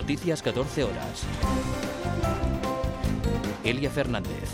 Noticias 14 horas. Elia Fernández.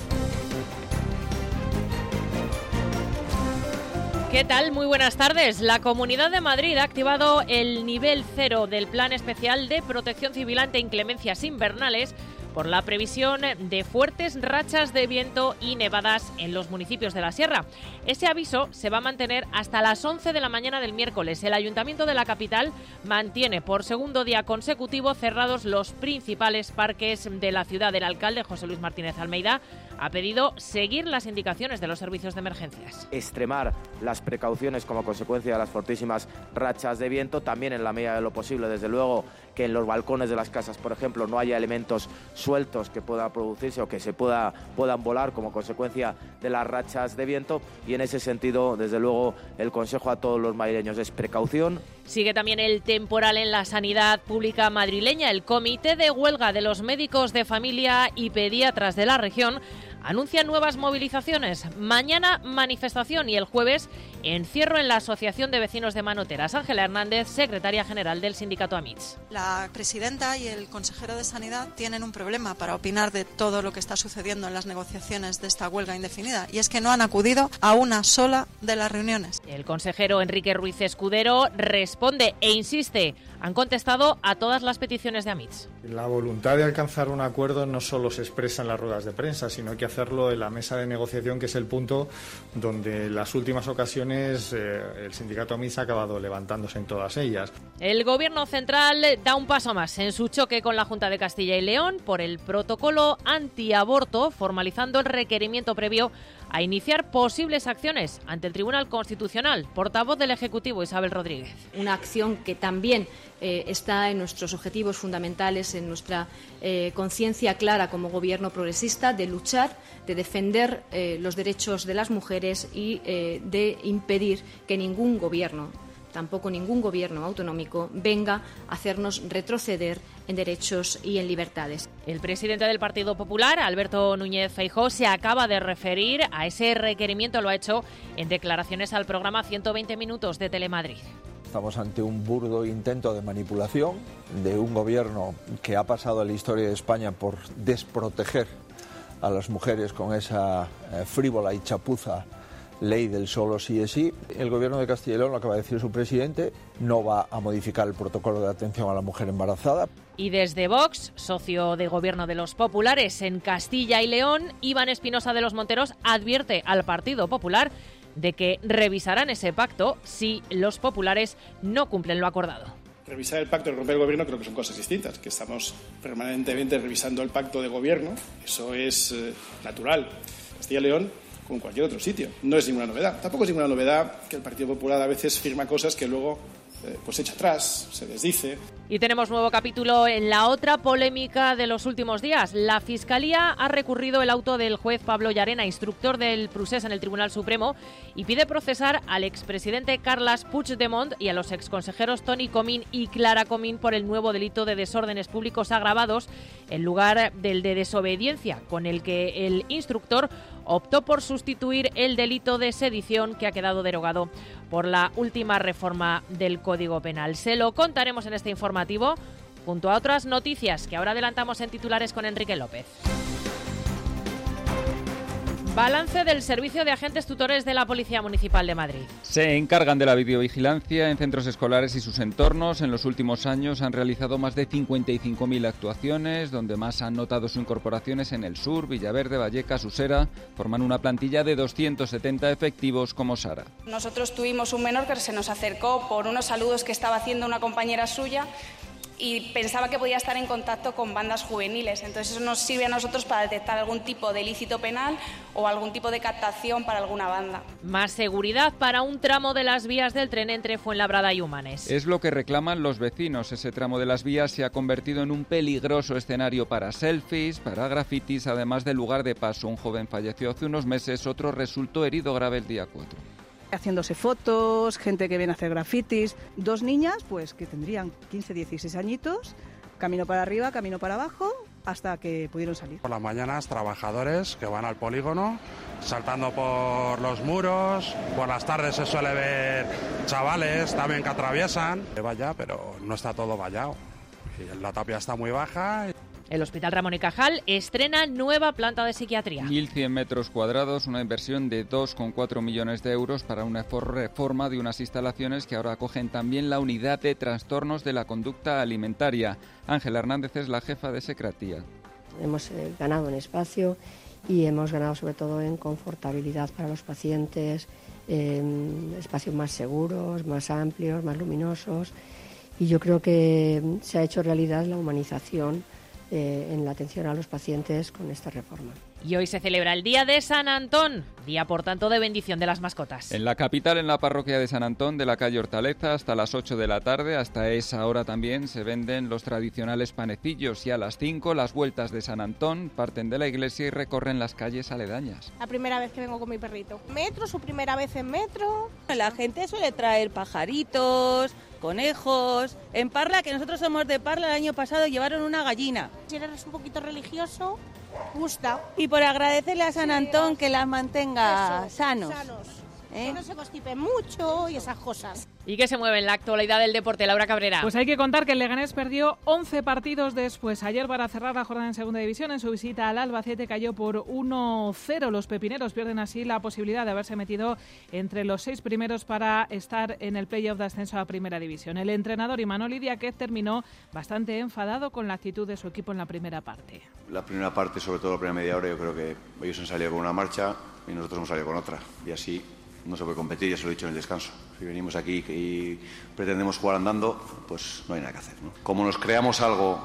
¿Qué tal? Muy buenas tardes. La Comunidad de Madrid ha activado el nivel 0 del Plan Especial de Protección Civil ante inclemencias invernales por la previsión de fuertes rachas de viento y nevadas en los municipios de la Sierra. Ese aviso se va a mantener hasta las 11 de la mañana del miércoles. El Ayuntamiento de la capital mantiene por segundo día consecutivo cerrados los principales parques de la ciudad. El alcalde, José Luis Martínez Almeida, ha pedido seguir las indicaciones de los servicios de emergencias. Extremar las precauciones como consecuencia de las fortísimas rachas de viento, también en la medida de lo posible, desde luego, que en los balcones de las casas, por ejemplo, no haya elementos sueltos que puedan producirse o que se puedan volar como consecuencia de las rachas de viento, y en ese sentido, desde luego, el consejo a todos los madrileños es precaución. Sigue también el temporal en la sanidad pública madrileña. El Comité de Huelga de los Médicos de Familia y Pediatras de la región anuncia nuevas movilizaciones. Mañana manifestación y el jueves encierro en la Asociación de Vecinos de Manoteras. Ángela Hernández, secretaria general del sindicato AMITS. La presidenta y el consejero de Sanidad tienen un problema para opinar de todo lo que está sucediendo en las negociaciones de esta huelga indefinida, y es que no han acudido a una sola de las reuniones. El consejero Enrique Ruiz Escudero responde e insiste: han contestado a todas las peticiones de AMITS. La voluntad de alcanzar un acuerdo no solo se expresa en las ruedas de prensa, sino que hacerlo en la mesa de negociación, que es el punto donde en las últimas ocasiones el sindicato AMITS ha acabado levantándose en todas ellas. El Gobierno central da un paso más en su choque con la Junta de Castilla y León por el protocolo antiaborto, formalizando el requerimiento previo a iniciar posibles acciones ante el Tribunal Constitucional. Portavoz del Ejecutivo, Isabel Rodríguez. Una acción que también está en nuestros objetivos fundamentales, en nuestra conciencia clara como Gobierno progresista de luchar, de defender los derechos de las mujeres y de impedir que ningún gobierno, tampoco ningún gobierno autonómico, venga a hacernos retroceder en derechos y en libertades. El presidente del Partido Popular, Alberto Núñez Feijóo, se acaba de referir a ese requerimiento. Lo ha hecho en declaraciones al programa 120 Minutos de Telemadrid. Estamos ante un burdo intento de manipulación de un gobierno que ha pasado a la historia de España por desproteger a las mujeres con esa frívola y chapuza ley del solo sí es sí. El Gobierno de Castilla y León, lo acaba de decir su presidente, no va a modificar el protocolo de atención a la mujer embarazada. Y desde Vox, socio de gobierno de los populares en Castilla y León, Iván Espinosa de los Monteros advierte al Partido Popular de que revisarán ese pacto si los populares no cumplen lo acordado. Revisar el pacto y romper el gobierno creo que son cosas distintas, que estamos permanentemente revisando el pacto de gobierno, eso es natural. Castilla y León, como cualquier otro sitio, no es ninguna novedad. Tampoco es ninguna novedad que el Partido Popular a veces firma cosas que luego pues echa atrás, se desdice. Y tenemos nuevo capítulo en la otra polémica de los últimos días. La Fiscalía ha recurrido el auto del juez Pablo Llarena, instructor del procés en el Tribunal Supremo, y pide procesar al expresidente Carles Puigdemont y a los exconsejeros Toni Comín y Clara Comín por el nuevo delito de desórdenes públicos agravados en lugar del de desobediencia, con el que el instructor optó por sustituir el delito de sedición, que ha quedado derogado por la última reforma del Código Penal. Se lo contaremos en este informativo, junto a otras noticias que ahora adelantamos en titulares con Enrique López. Balance del Servicio de Agentes Tutores de la Policía Municipal de Madrid. Se encargan de la videovigilancia en centros escolares y sus entornos. En los últimos años han realizado más de 55.000 actuaciones, donde más han notado su incorporación es en el sur, Villaverde, Vallecas, Usera. Forman una plantilla de 270 efectivos como Sara. Nosotros tuvimos un menor que se nos acercó por unos saludos que estaba haciendo una compañera suya y pensaba que podía estar en contacto con bandas juveniles. Entonces eso nos sirve a nosotros para detectar algún tipo de ilícito penal o algún tipo de captación para alguna banda. Más seguridad para un tramo de las vías del tren entre Fuenlabrada y Humanes. Es lo que reclaman los vecinos. Ese tramo de las vías se ha convertido en un peligroso escenario para selfies, para grafitis, además de lugar de paso. Un joven falleció hace unos meses, otro resultó herido grave el día 4. Haciéndose fotos, gente que viene a hacer grafitis. 2 niñas, pues que tendrían 15, 16 añitos, camino para arriba, camino para abajo, hasta que pudieron salir. Por las mañanas, trabajadores que van al polígono, saltando por los muros. Por las tardes se suele ver chavales también que atraviesan. Vaya, pero no está todo vallado. La tapia está muy baja. El Hospital Ramón y Cajal estrena nueva planta de psiquiatría. 1.100 metros cuadrados, una inversión de 2,4 millones de euros para una reforma de unas instalaciones que ahora acogen también la unidad de trastornos de la conducta alimentaria. Ángela Hernández es la jefa de Secratía. Hemos ganado en espacio y hemos ganado sobre todo en confortabilidad para los pacientes, espacios más seguros, más amplios, más luminosos. Y yo creo que se ha hecho realidad la humanización en la atención a los pacientes con esta reforma. Y hoy se celebra el Día de San Antón, día por tanto de bendición de las mascotas. En la capital, en la parroquia de San Antón de la calle Hortaleza, hasta las 8 de la tarde, hasta esa hora también se venden los tradicionales panecillos y a las 5 las vueltas de San Antón parten de la iglesia y recorren las calles aledañas. La primera vez que vengo con mi perrito. ¿Metro? ¿Su primera vez en metro? La gente suele traer pajaritos, conejos. En Parla, que nosotros somos de Parla, el año pasado llevaron una gallina. Si eres un poquito religioso, gusta. Y por agradecerle a San Antón que las mantenga sanos. Que no se constipen mucho y esas cosas. ¿Y qué se mueve en la actualidad del deporte, Laura Cabrera? Pues hay que contar que el Leganés perdió 11 partidos después. Ayer, para cerrar la jornada en Segunda División, en su visita al Albacete cayó por 1-0. Los pepineros pierden así la posibilidad de haberse metido entre los 6 primeros para estar en el playoff de ascenso a Primera División. El entrenador Imanol Idiáquez terminó bastante enfadado con la actitud de su equipo en la primera parte. La primera parte, sobre todo la primera media hora, yo creo que ellos han salido con una marcha y nosotros hemos salido con otra. Y así no se puede competir, ya se lo he dicho en el descanso. Si venimos aquí y pretendemos jugar andando, pues no hay nada que hacer, ¿no? Como nos creamos algo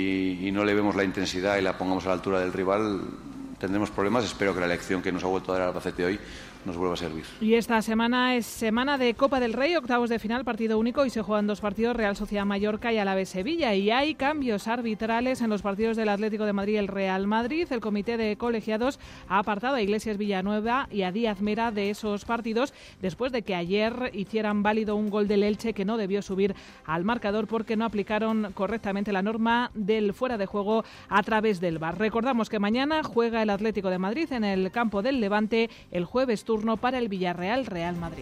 y no le vemos la intensidad y la pongamos a la altura del rival, tendremos problemas. Espero que la elección que nos ha vuelto a dar el Albacete hoy nos vuelva a servir. Y esta semana es semana de Copa del Rey, octavos de final, partido único, y se juegan 2 partidos, Real Sociedad Mallorca y Alavés Sevilla. Y hay cambios arbitrales en los partidos del Atlético de Madrid y el Real Madrid. El comité de colegiados ha apartado a Iglesias Villanueva y a Díaz Mera de esos partidos después de que ayer hicieran válido un gol del Elche que no debió subir al marcador porque no aplicaron correctamente la norma del fuera de juego a través del VAR. Recordamos que mañana juega el Atlético de Madrid en el campo del Levante, el jueves turno para el Villarreal Real Madrid.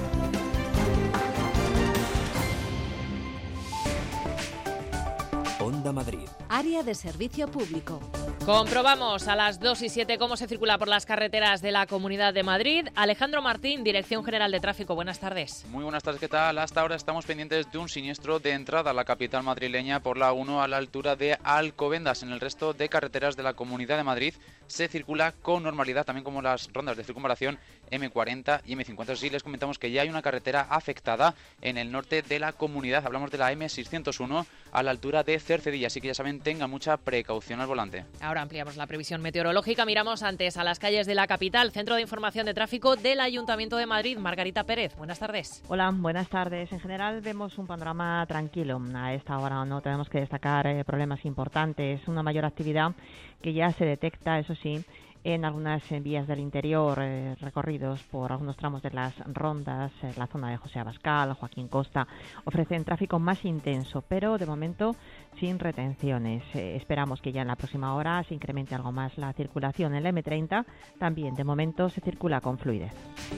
Onda Madrid. Área de servicio público. Comprobamos a las 2:07 cómo se circula por las carreteras de la Comunidad de Madrid. Alejandro Martín, Dirección General de Tráfico. Buenas tardes. Muy buenas tardes, ¿qué tal? Hasta ahora estamos pendientes de un siniestro de entrada a la capital madrileña por la 1 a la altura de Alcobendas. En el resto de carreteras de la Comunidad de Madrid se circula con normalidad, también como las rondas de circunvalación M40 y M50. Sí, les comentamos que ya hay una carretera afectada en el norte de la comunidad. Hablamos de la M601 a la altura de Cercedilla, así que ya saben, tengan mucha precaución al volante. Ahora ampliamos la previsión meteorológica. Miramos antes a las calles de la capital. Centro de Información de Tráfico del Ayuntamiento de Madrid. Margarita Pérez, buenas tardes. Hola, buenas tardes. En general vemos un panorama tranquilo. A esta hora no tenemos que destacar problemas importantes. Una mayor actividad que ya se detecta, eso sí, en algunas vías del interior, recorridos por algunos tramos de las rondas, la zona de José Abascal, Joaquín Costa, ofrecen tráfico más intenso, pero de momento sin retenciones. Esperamos que ya en la próxima hora se incremente algo más la circulación. En la M30 también de momento se circula con fluidez.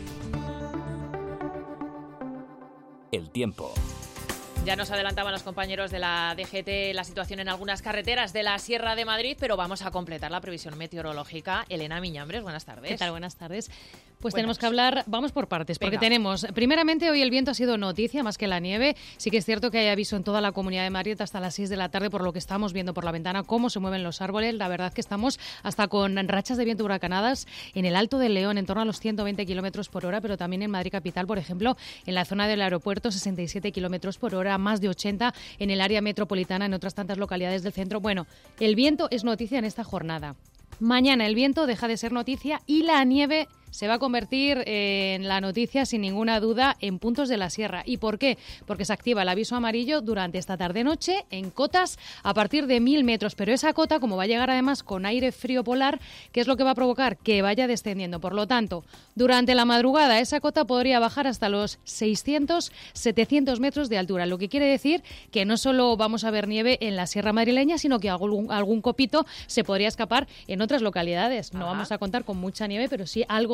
El tiempo. Ya nos adelantaban los compañeros de la DGT la situación en algunas carreteras de la Sierra de Madrid, pero vamos a completar la previsión meteorológica. Elena Miñambres, buenas tardes. ¿Qué tal? Buenas tardes. Pues tenemos que hablar, vamos por partes, porque tenemos, primeramente hoy el viento ha sido noticia más que la nieve. Sí que es cierto que hay aviso en toda la Comunidad de Madrid hasta las 6 de la tarde, por lo que estamos viendo por la ventana cómo se mueven los árboles. La verdad que estamos hasta con rachas de viento huracanadas en el Alto del León, en torno a los 120 kilómetros por hora, pero también en Madrid capital, por ejemplo, en la zona del aeropuerto, 67 kilómetros por hora, más de 80 en el área metropolitana, en otras tantas localidades del centro. Bueno, el viento es noticia en esta jornada. Mañana el viento deja de ser noticia y la nieve se va a convertir en la noticia sin ninguna duda en puntos de la sierra. ¿Y por qué? Porque se activa el aviso amarillo durante esta tarde-noche en cotas a partir de 1000 metros. Pero esa cota, como va a llegar además con aire frío polar, ¿qué es lo que va a provocar? Que vaya descendiendo. Por lo tanto, durante la madrugada esa cota podría bajar hasta los 600, 700 metros de altura. Lo que quiere decir que no solo vamos a ver nieve en la sierra madrileña, sino que algún copito se podría escapar en otras localidades. No vamos a contar con mucha nieve, pero sí algo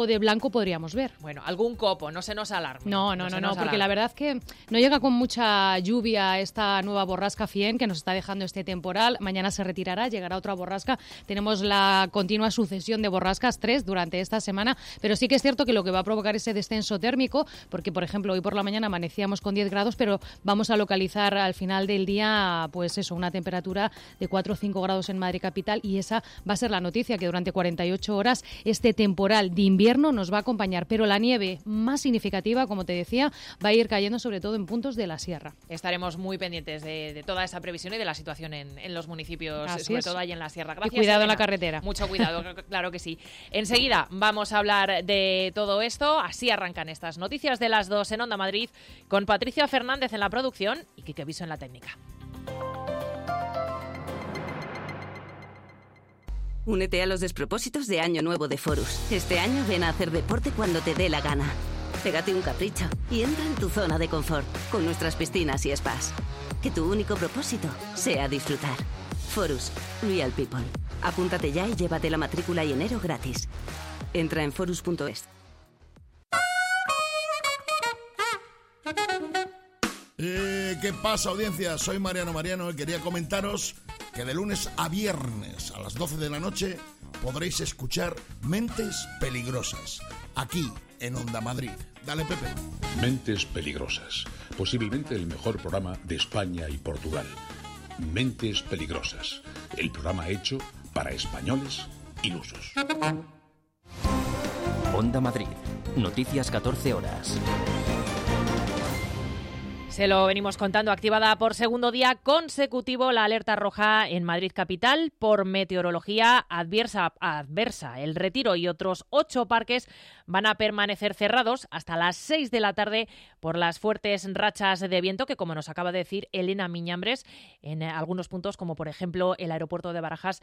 algo de blanco podríamos ver. Bueno, algún copo, no se nos alarme. No, porque la verdad que no llega con mucha lluvia esta nueva borrasca Fien que nos está dejando este temporal. Mañana se retirará, llegará otra borrasca. Tenemos la continua sucesión de borrascas, 3 durante esta semana, pero sí que es cierto que lo que va a provocar ese descenso térmico, porque por ejemplo hoy por la mañana amanecíamos con 10 grados, pero vamos a localizar al final del día, pues eso, una temperatura de 4 o 5 grados en Madrid capital, y esa va a ser la noticia, que durante 48 horas este temporal de invierno nos va a acompañar, pero la nieve más significativa, como te decía, va a ir cayendo sobre todo en puntos de la sierra. Estaremos muy pendientes de toda esa previsión y de la situación en los municipios, Así sobre es. todo ahí en la sierra. Gracias, y cuidado Elena. en la carretera. Mucho cuidado, claro que sí. Enseguida vamos a hablar de todo esto. Así arrancan estas noticias de las 2 en Onda Madrid, con Patricia Fernández en la producción y Quique Viso en la técnica. Únete a los despropósitos de Año Nuevo de Forus. Este año ven a hacer deporte cuando te dé la gana. Pégate un capricho y entra en tu zona de confort con nuestras piscinas y spas. Que tu único propósito sea disfrutar. Forus, Real People. Apúntate ya y llévate la matrícula y enero gratis. Entra en forus.es. ¿Qué pasa, audiencia? Soy Mariano y quería comentaros que de lunes a viernes a las 12 de la noche podréis escuchar Mentes Peligrosas, aquí en Onda Madrid. Dale, Pepe. Mentes Peligrosas, posiblemente el mejor programa de España y Portugal. Mentes Peligrosas, el programa hecho para españoles ilusos. Onda Madrid, noticias 14 horas. Se lo venimos contando. Activada por segundo día consecutivo la alerta roja en Madrid capital por meteorología adversa. El Retiro y otros 8 parques van a permanecer cerrados hasta las 6 de la tarde por las fuertes rachas de viento que, como nos acaba de decir Elena Miñambres, en algunos puntos, como por ejemplo el aeropuerto de Barajas,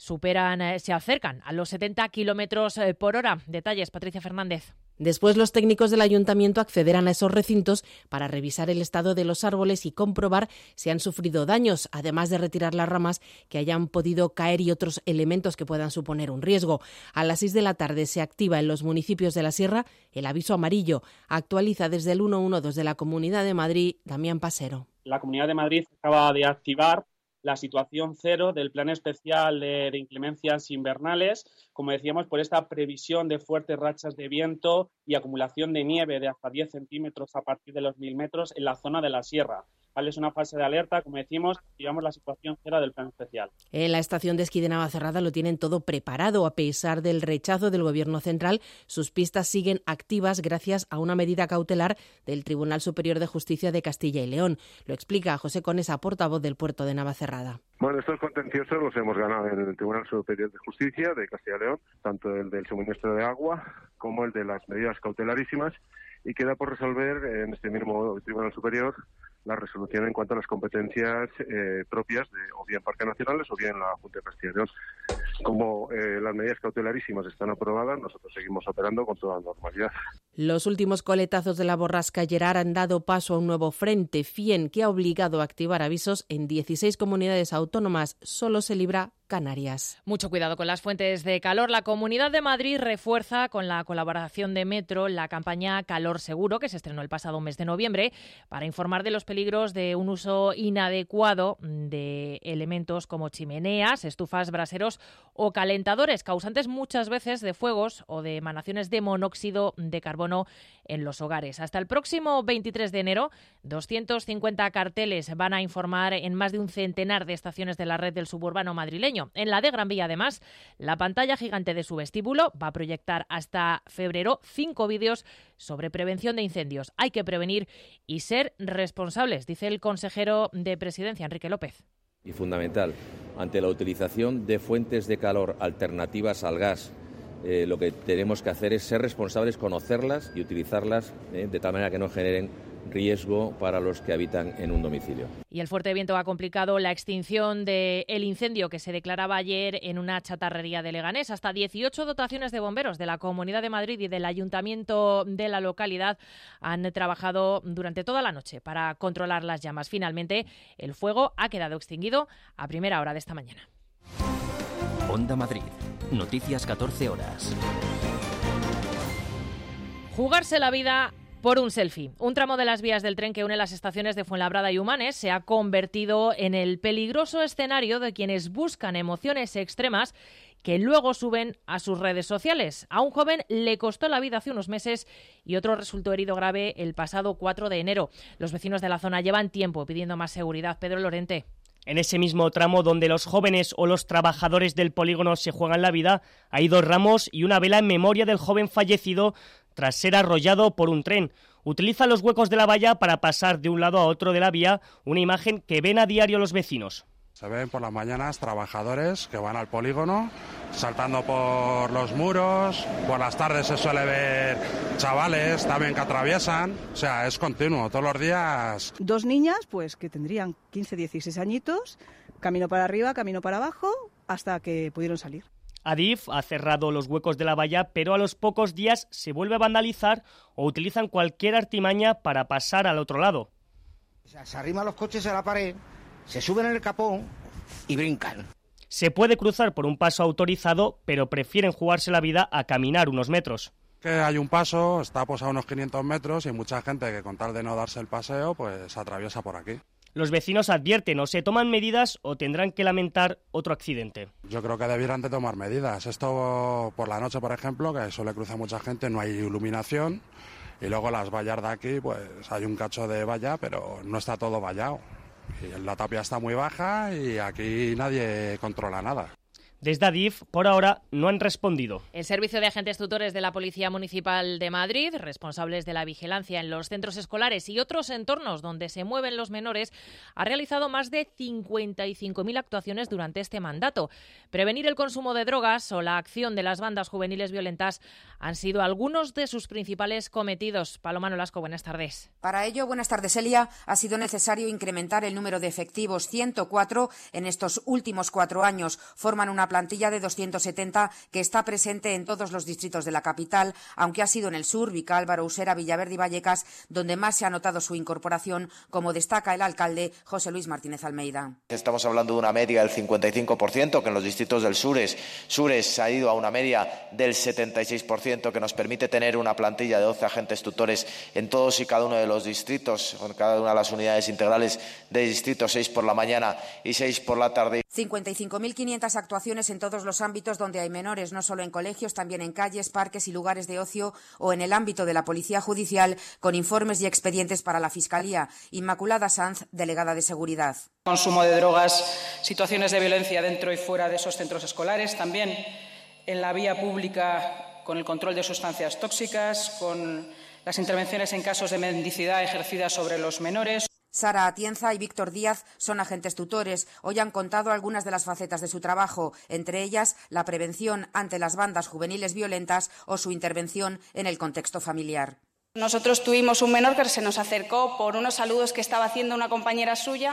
se acercan a los 70 kilómetros por hora. Detalles, Patricia Fernández. Después, los técnicos del ayuntamiento accederán a esos recintos para revisar el estado de los árboles y comprobar si han sufrido daños, además de retirar las ramas que hayan podido caer y otros elementos que puedan suponer un riesgo. A las 6 de la tarde se activa en los municipios de la Sierra el aviso amarillo. Actualiza desde el 112 de la Comunidad de Madrid, Damián Pasero. La Comunidad de Madrid acaba de activar la situación 0 del Plan Especial de Inclemencias Invernales, como decíamos, por esta previsión de fuertes rachas de viento y acumulación de nieve de hasta 10 centímetros a partir de los 1000 metros en la zona de la Sierra. ¿Vale? Es una fase de alerta, como decimos, activamos la situación 0 del Plan Especial. En la estación de esquí de Navacerrada lo tienen todo preparado. A pesar del rechazo del Gobierno central, sus pistas siguen activas gracias a una medida cautelar del Tribunal Superior de Justicia de Castilla y León. Lo explica José Conesa, portavoz del puerto de Navacerrada. Bueno, estos contenciosos los hemos ganado en el Tribunal Superior de Justicia de Castilla y León, tanto el del suministro de agua como el de las medidas cautelarísimas, y queda por resolver en este mismo Tribunal Superior la resolución en cuanto a las competencias propias de o bien Parques Nacionales o bien la Junta de Castilla y León. Como las medidas cautelarísimas están aprobadas, nosotros seguimos operando con toda normalidad. Los últimos coletazos de la borrasca Gerard han dado paso a un nuevo frente, Fien, que ha obligado a activar avisos en 16 comunidades autónomas. Solo se libra Canarias. Mucho cuidado con las fuentes de calor. La Comunidad de Madrid refuerza con la colaboración de Metro la campaña Calor Seguro, que se estrenó el pasado mes de noviembre, para informar de los peligros de un uso inadecuado de elementos como chimeneas, estufas, braseros o calentadores, causantes muchas veces de fuegos o de emanaciones de monóxido de carbono en los hogares. Hasta el próximo 23 de enero, 250 carteles van a informar en más de un centenar de estaciones de la red del suburbano madrileño. En la de Gran Vía, además, la pantalla gigante de su vestíbulo va a proyectar hasta febrero 5 vídeos sobre prevención de incendios. Hay que prevenir y ser responsables, dice el consejero de Presidencia, Enrique López. Y fundamental, ante la utilización de fuentes de calor alternativas al gas, lo que tenemos que hacer es ser responsables, conocerlas y utilizarlas de tal manera que no generen riesgo para los que habitan en un domicilio. Y el fuerte viento ha complicado la extinción del incendio que se declaraba ayer en una chatarrería de Leganés. Hasta 18 dotaciones de bomberos de la Comunidad de Madrid y del Ayuntamiento de la localidad han trabajado durante toda la noche para controlar las llamas. Finalmente, el fuego ha quedado extinguido a primera hora de esta mañana. Onda Madrid, noticias 14 horas. Jugarse la vida por un selfie. Un tramo de las vías del tren que une las estaciones de Fuenlabrada y Humanes se ha convertido en el peligroso escenario de quienes buscan emociones extremas que luego suben a sus redes sociales. A un joven le costó la vida hace unos meses y otro resultó herido grave el pasado 4 de enero. Los vecinos de la zona llevan tiempo pidiendo más seguridad. Pedro Lorente. En ese mismo tramo donde los jóvenes o los trabajadores del polígono se juegan la vida, hay 2 ramos y una vela en memoria del joven fallecido tras ser arrollado por un tren. Utiliza los huecos de la valla para pasar de un lado a otro de la vía, una imagen que ven a diario los vecinos. Se ven por las mañanas trabajadores que van al polígono saltando por los muros, por las tardes se suele ver chavales también que atraviesan, o sea, es continuo, todos los días. 2 niñas, pues que tendrían 15, 16 añitos, camino para arriba, camino para abajo, hasta que pudieron salir. Adif ha cerrado los huecos de la valla, pero a los pocos días se vuelve a vandalizar o utilizan cualquier artimaña para pasar al otro lado. Se arriman los coches a la pared, se suben en el capón y brincan. Se puede cruzar por un paso autorizado, pero prefieren jugarse la vida a caminar unos metros. Que hay un paso, está pues a unos 500 metros y mucha gente que con tal de no darse el paseo, pues atraviesa por aquí. Los vecinos advierten o se toman medidas o tendrán que lamentar otro accidente. Yo creo que debieran de tomar medidas. Esto por la noche, por ejemplo, que suele cruzar mucha gente, no hay iluminación. Y luego las vallas de aquí, pues hay un cacho de valla, pero no está todo vallado. Y la tapia está muy baja y aquí nadie controla nada. Desde Adif, por ahora, no han respondido. El Servicio de Agentes Tutores de la Policía Municipal de Madrid, responsables de la vigilancia en los centros escolares y otros entornos donde se mueven los menores, ha realizado más de 55.000 actuaciones durante este mandato. Prevenir el consumo de drogas o la acción de las bandas juveniles violentas han sido algunos de sus principales cometidos. Paloma Nolasco, buenas tardes. Para ello, buenas tardes, Elia, ha sido necesario incrementar el número de efectivos 104 en estos últimos 4 años. Forman una plantilla de 270 que está presente en todos los distritos de la capital, aunque ha sido en el sur, Vicálvaro, Usera, Villaverde y Vallecas, donde más se ha notado su incorporación, como destaca el alcalde José Luis Martínez Almeida. Estamos hablando de una media del 55%, que en los distritos del Sures se ha ido a una media del 76%, que nos permite tener una plantilla de 12 agentes tutores en todos y cada uno de los distritos, con cada una de las unidades integrales de distritos, 6 por la mañana y 6 por la tarde. 55.500 actuaciones en todos los ámbitos donde hay menores, no solo en colegios, también en calles, parques y lugares de ocio o en el ámbito de la Policía Judicial, con informes y expedientes para la Fiscalía. Inmaculada Sanz, delegada de Seguridad. Consumo de drogas, situaciones de violencia dentro y fuera de esos centros escolares, también en la vía pública con el control de sustancias tóxicas, con las intervenciones en casos de mendicidad ejercidas sobre los menores. Sara Atienza y Víctor Díaz son agentes tutores. Hoy han contado algunas de las facetas de su trabajo, entre ellas la prevención ante las bandas juveniles violentas o su intervención en el contexto familiar. Nosotros tuvimos un menor que se nos acercó por unos saludos que estaba haciendo una compañera suya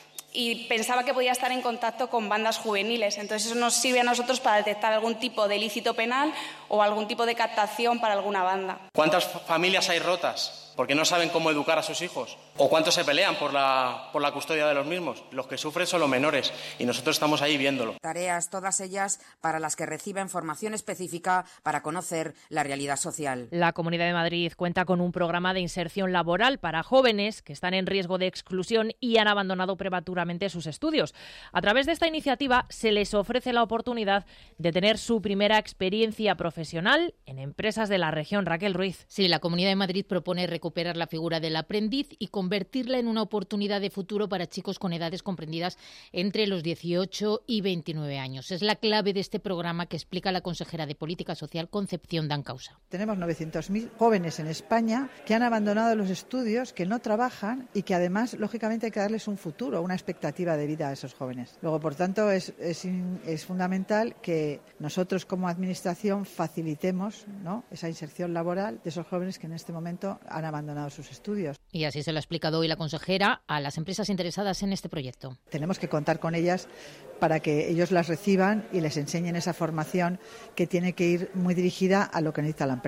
y pensaba que podía estar en contacto con bandas juveniles. Entonces eso nos sirve a nosotros para detectar algún tipo de ilícito penal o algún tipo de captación para alguna banda. ¿Cuántas familias hay rotas porque no saben cómo educar a sus hijos? ¿O cuántos se pelean por la custodia de los mismos? Los que sufren son los menores y nosotros estamos ahí viéndolo. Tareas, todas ellas, para las que reciben formación específica para conocer la realidad social. La Comunidad de Madrid cuenta con un programa de inserción laboral para jóvenes que están en riesgo de exclusión y han abandonado prematuramente sus estudios. A través de esta iniciativa se les ofrece la oportunidad de tener su primera experiencia profesional en empresas de la región. Raquel Ruiz. Sí, la Comunidad de Madrid propone recuperar la figura del aprendiz y convertirla en una oportunidad de futuro para chicos con edades comprendidas entre los 18 y 29 años. Es la clave de este programa que explica la consejera de Política Social, Concepción Dancausa. Tenemos 900.000 jóvenes en España que han abandonado los estudios, que no trabajan y que además, lógicamente, hay que darles un futuro, una expectativa de vida a esos jóvenes. Luego, por tanto, es fundamental que nosotros como Administración facilitemos, ¿no?, esa inserción laboral de esos jóvenes que en este momento han abandonado sus estudios. Y así se lo ha explicado hoy la consejera a las empresas interesadas en este proyecto. Tenemos que contar con ellas para que ellos las reciban y les enseñen esa formación que tiene que ir muy dirigida a lo que necesita la empresa.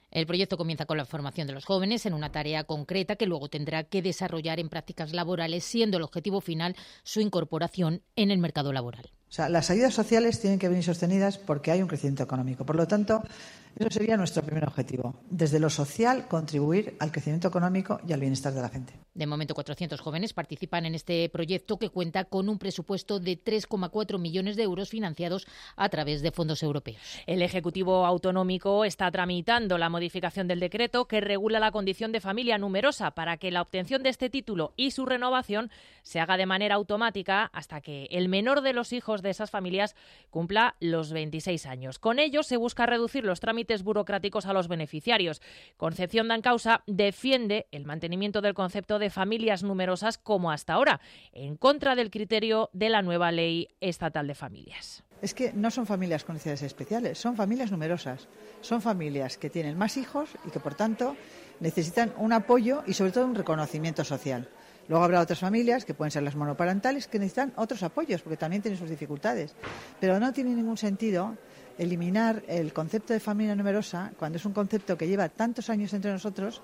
El proyecto comienza con la formación de los jóvenes en una tarea concreta que luego tendrá que desarrollar en prácticas laborales, siendo el objetivo final su incorporación en el mercado laboral. O sea, las ayudas sociales tienen que venir sostenidas porque hay un crecimiento económico. Por lo tanto, eso sería nuestro primer objetivo. Desde lo social, contribuir al crecimiento económico y al bienestar de la gente. De momento, 400 jóvenes participan en este proyecto que cuenta con un presupuesto de 3,4 millones de euros financiados a través de fondos europeos. El Ejecutivo Autonómico está tramitando la modificación del decreto que regula la condición de familia numerosa para que la obtención de este título y su renovación se haga de manera automática hasta que el menor de los hijos de esas familias cumpla los 26 años. Con ello se busca reducir los trámites burocráticos a los beneficiarios. Concepción Dancausa defiende el mantenimiento del concepto de familias numerosas como hasta ahora, en contra del criterio de la nueva Ley Estatal de Familias. Es que no son familias con necesidades especiales, son familias numerosas. Son familias que tienen más hijos y que, por tanto, necesitan un apoyo y, sobre todo, un reconocimiento social. Luego habrá otras familias, que pueden ser las monoparentales, que necesitan otros apoyos, porque también tienen sus dificultades. Pero no tiene ningún sentido eliminar el concepto de familia numerosa, cuando es un concepto que lleva tantos años entre nosotros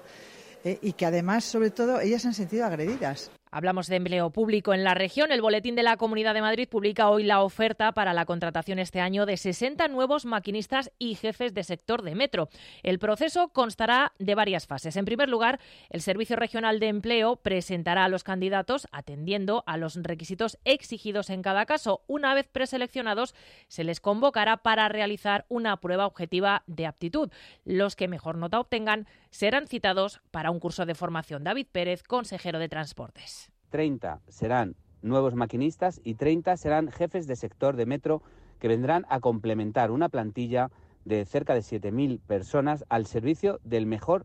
y que además, sobre todo, ellas se han sentido agredidas. Hablamos de empleo público en la región. El Boletín de la Comunidad de Madrid publica hoy la oferta para la contratación este año de 60 nuevos maquinistas y jefes de sector de metro. El proceso constará de varias fases. En primer lugar, el Servicio Regional de Empleo presentará a los candidatos atendiendo a los requisitos exigidos en cada caso. Una vez preseleccionados, se les convocará para realizar una prueba objetiva de aptitud. Los que mejor nota obtengan serán citados para un curso de formación. David Pérez, consejero de Transportes. 30 serán nuevos maquinistas y 30 serán jefes de sector de metro que vendrán a complementar una plantilla de cerca de 7.000 personas al servicio del mejor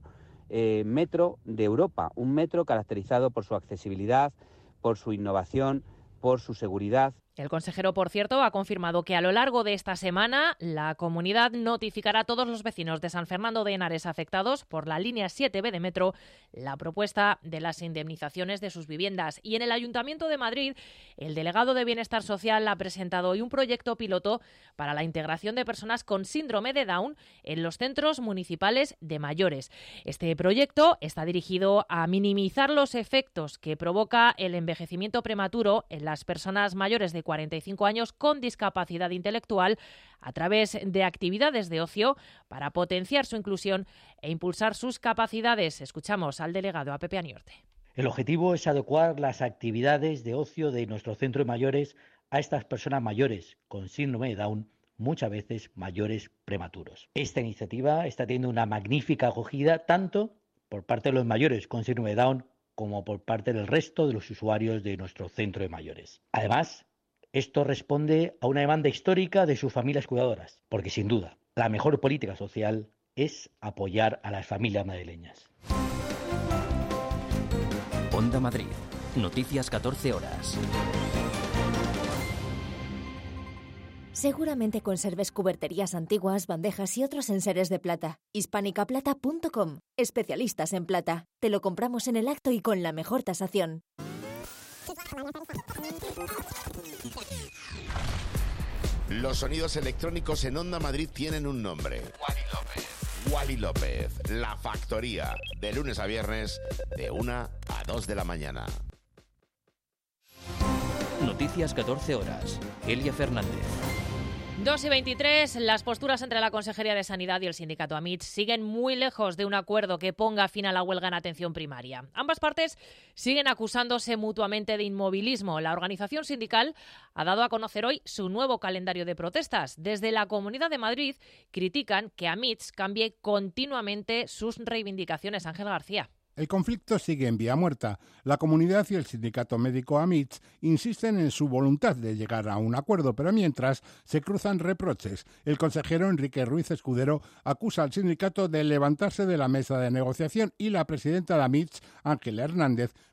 metro de Europa. Un metro caracterizado por su accesibilidad, por su innovación, por su seguridad. El consejero, por cierto, ha confirmado que a lo largo de esta semana la comunidad notificará a todos los vecinos de San Fernando de Henares afectados por la línea 7B de metro la propuesta de las indemnizaciones de sus viviendas. Y en el Ayuntamiento de Madrid, el delegado de Bienestar Social ha presentado hoy un proyecto piloto para la integración de personas con síndrome de Down en los centros municipales de mayores. Este proyecto está dirigido a minimizar los efectos que provoca el envejecimiento prematuro en las personas mayores de 45 años con discapacidad intelectual a través de actividades de ocio para potenciar su inclusión e impulsar sus capacidades. Escuchamos al delegado, a Pepe Aniorte. El objetivo es adecuar las actividades de ocio de nuestro centro de mayores a estas personas mayores con síndrome de Down, muchas veces mayores prematuros. Esta iniciativa está teniendo una magnífica acogida tanto por parte de los mayores con síndrome de Down como por parte del resto de los usuarios de nuestro centro de mayores. Además, esto responde a una demanda histórica de sus familias cuidadoras, porque sin duda la mejor política social es apoyar a las familias madrileñas. Onda Madrid, noticias 14 horas. Seguramente conserves cuberterías antiguas, bandejas y otros enseres de plata. Hispanicaplata.com. Especialistas en plata. Te lo compramos en el acto y con la mejor tasación. Los sonidos electrónicos en Onda Madrid tienen un nombre. Wally López, La Factoría, de lunes a viernes, de 1 a 2 de la mañana. Noticias 14 horas. Elia Fernández. 2:23, las posturas entre la Consejería de Sanidad y el sindicato AMITS siguen muy lejos de un acuerdo que ponga fin a la huelga en atención primaria. Ambas partes siguen acusándose mutuamente de inmovilismo. La organización sindical ha dado a conocer hoy su nuevo calendario de protestas. Desde la Comunidad de Madrid critican que AMITS cambie continuamente sus reivindicaciones. Ángel García. El conflicto sigue en vía muerta. La comunidad y el sindicato médico AMITS insisten en su voluntad de llegar a un acuerdo, pero mientras se cruzan reproches. El consejero Enrique Ruiz Escudero acusa al sindicato de levantarse de la mesa de negociación y la presidenta de AMITS, Ángela Hernández,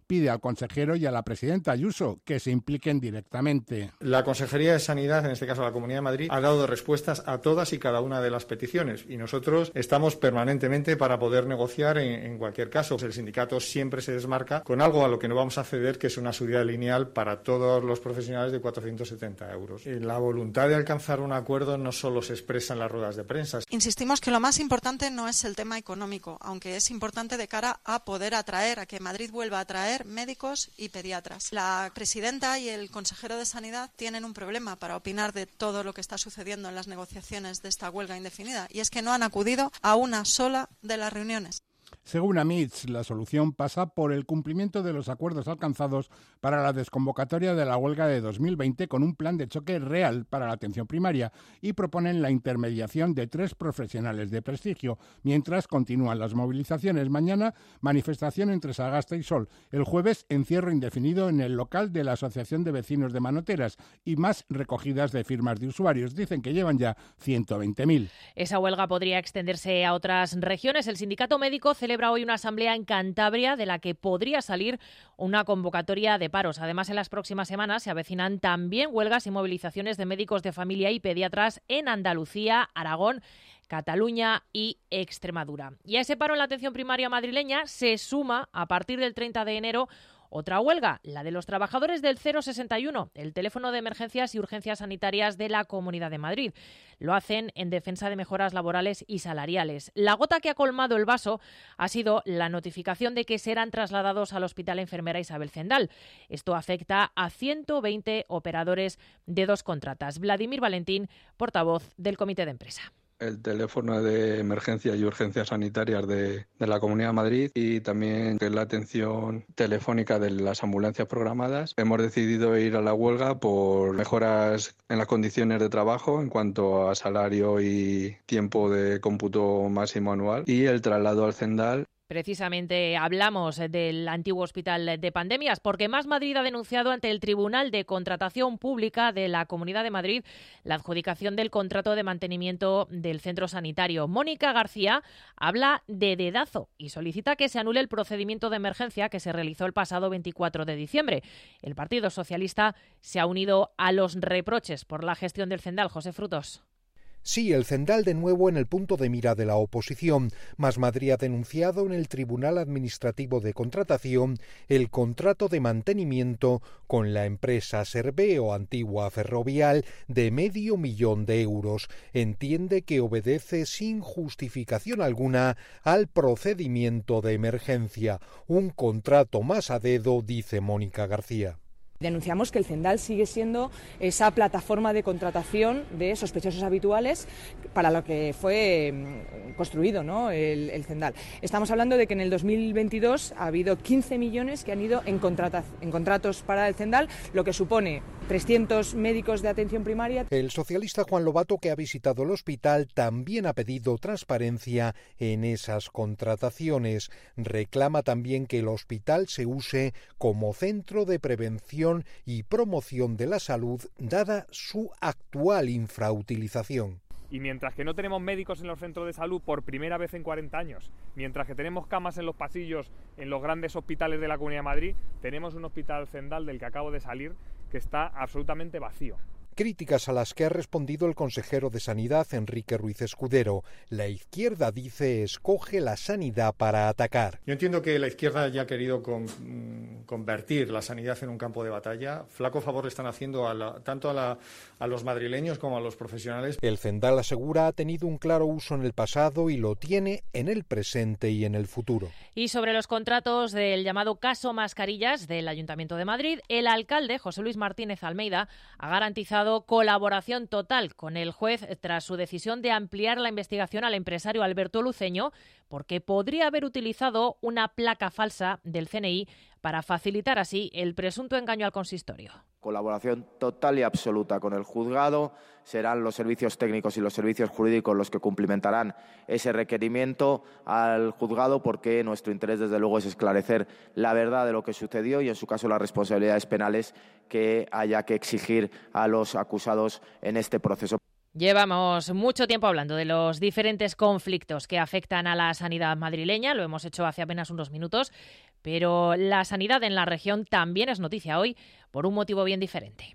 pide al consejero y a la presidenta Ayuso que se impliquen directamente. La Consejería de Sanidad, en este caso la Comunidad de Madrid, ha dado respuestas a todas y cada una de las peticiones y nosotros estamos permanentemente para poder negociar en cualquier caso. El sindicato siempre se desmarca con algo a lo que no vamos a ceder, que es una subida lineal para todos los profesionales de 470 euros. La voluntad de alcanzar un acuerdo no solo se expresa en las ruedas de prensa. Insistimos que lo más importante no es el tema económico, aunque es importante de cara a poder atraer, a que Madrid vuelva a atraer médicos y pediatras. La presidenta y el consejero de Sanidad tienen un problema para opinar de todo lo que está sucediendo en las negociaciones de esta huelga indefinida, y es que no han acudido a una sola de las reuniones. Según AMITS, la solución pasa por el cumplimiento de los acuerdos alcanzados para la desconvocatoria de la huelga de 2020 con un plan de choque real para la atención primaria y proponen la intermediación de 3 profesionales de prestigio, mientras continúan las movilizaciones. Mañana, manifestación entre Sagasta y Sol. El jueves, encierro indefinido en el local de la Asociación de Vecinos de Manoteras y más recogidas de firmas de usuarios. Dicen que llevan ya 120.000. Esa huelga podría extenderse a otras regiones. El sindicato médico celebra hoy una asamblea en Cantabria de la que podría salir una convocatoria de paros. Además, en las próximas semanas se avecinan también huelgas y movilizaciones de médicos de familia y pediatras en Andalucía, Aragón, Cataluña y Extremadura. Y a ese paro en la atención primaria madrileña se suma a partir del 30 de enero otra huelga, la de los trabajadores del 061, el teléfono de emergencias y urgencias sanitarias de la Comunidad de Madrid. Lo hacen en defensa de mejoras laborales y salariales. La gota que ha colmado el vaso ha sido la notificación de que serán trasladados al Hospital Enfermera Isabel Zendal. Esto afecta a 120 operadores de 2 contratas. Vladimir Valentín, portavoz del Comité de Empresa. El teléfono de emergencia y urgencias sanitarias de la Comunidad de Madrid y también la atención telefónica de las ambulancias programadas. Hemos decidido ir a la huelga por mejoras en las condiciones de trabajo en cuanto a salario y tiempo de cómputo máximo anual y el traslado al Zendal. Precisamente hablamos del antiguo hospital de pandemias porque Más Madrid ha denunciado ante el Tribunal de Contratación Pública de la Comunidad de Madrid la adjudicación del contrato de mantenimiento del centro sanitario. Mónica García habla de dedazo y solicita que se anule el procedimiento de emergencia que se realizó el pasado 24 de diciembre. El Partido Socialista se ha unido a los reproches por la gestión del Zendal. José Frutos. Sí, el Zendal de nuevo en el punto de mira de la oposición. Más Madrid ha denunciado en el Tribunal Administrativo de Contratación el contrato de mantenimiento con la empresa Serveo, antigua Ferrovial, de $500.000 euros. Entiende que obedece sin justificación alguna al procedimiento de emergencia. Un contrato más a dedo, dice Mónica García. Denunciamos que el Zendal sigue siendo esa plataforma de contratación de sospechosos habituales para lo que fue construido, ¿no?, el Zendal. Estamos hablando de que en el 2022 ha habido 15 millones que han ido en contratos para el Zendal, lo que supone 300 médicos de atención primaria. El socialista Juan Lobato, que ha visitado el hospital, también ha pedido transparencia en esas contrataciones. Reclama también que el hospital se use como centro de prevención y promoción de la salud, dada su actual infrautilización. Y mientras que no tenemos médicos en los centros de salud por primera vez en 40 años, mientras que tenemos camas en los pasillos en los grandes hospitales de la Comunidad de Madrid, tenemos un hospital Zendal del que acabo de salir que está absolutamente vacío. Críticas a las que ha respondido el consejero de Sanidad, Enrique Ruiz Escudero. La izquierda, dice, escoge la sanidad para atacar. Yo entiendo que la izquierda ya ha querido convertir la sanidad en un campo de batalla. Flaco favor le están haciendo tanto a los madrileños como a los profesionales. El Zendal, asegura, ha tenido un claro uso en el pasado y lo tiene en el presente y en el futuro. Y sobre los contratos del llamado caso Mascarillas del Ayuntamiento de Madrid, el alcalde, José Luis Martínez Almeida, ha garantizado colaboración total con el juez tras su decisión de ampliar la investigación al empresario Alberto Luceño porque podría haber utilizado una placa falsa del CNI para facilitar así el presunto engaño al consistorio. Colaboración total y absoluta con el juzgado. Serán los servicios técnicos y los servicios jurídicos los que cumplimentarán ese requerimiento al juzgado porque nuestro interés, desde luego, es esclarecer la verdad de lo que sucedió y, en su caso, las responsabilidades penales que haya que exigir a los acusados en este proceso. Llevamos mucho tiempo hablando de los diferentes conflictos que afectan a la sanidad madrileña, lo hemos hecho hace apenas unos minutos, Pero la sanidad en la región también es noticia hoy por un motivo bien diferente.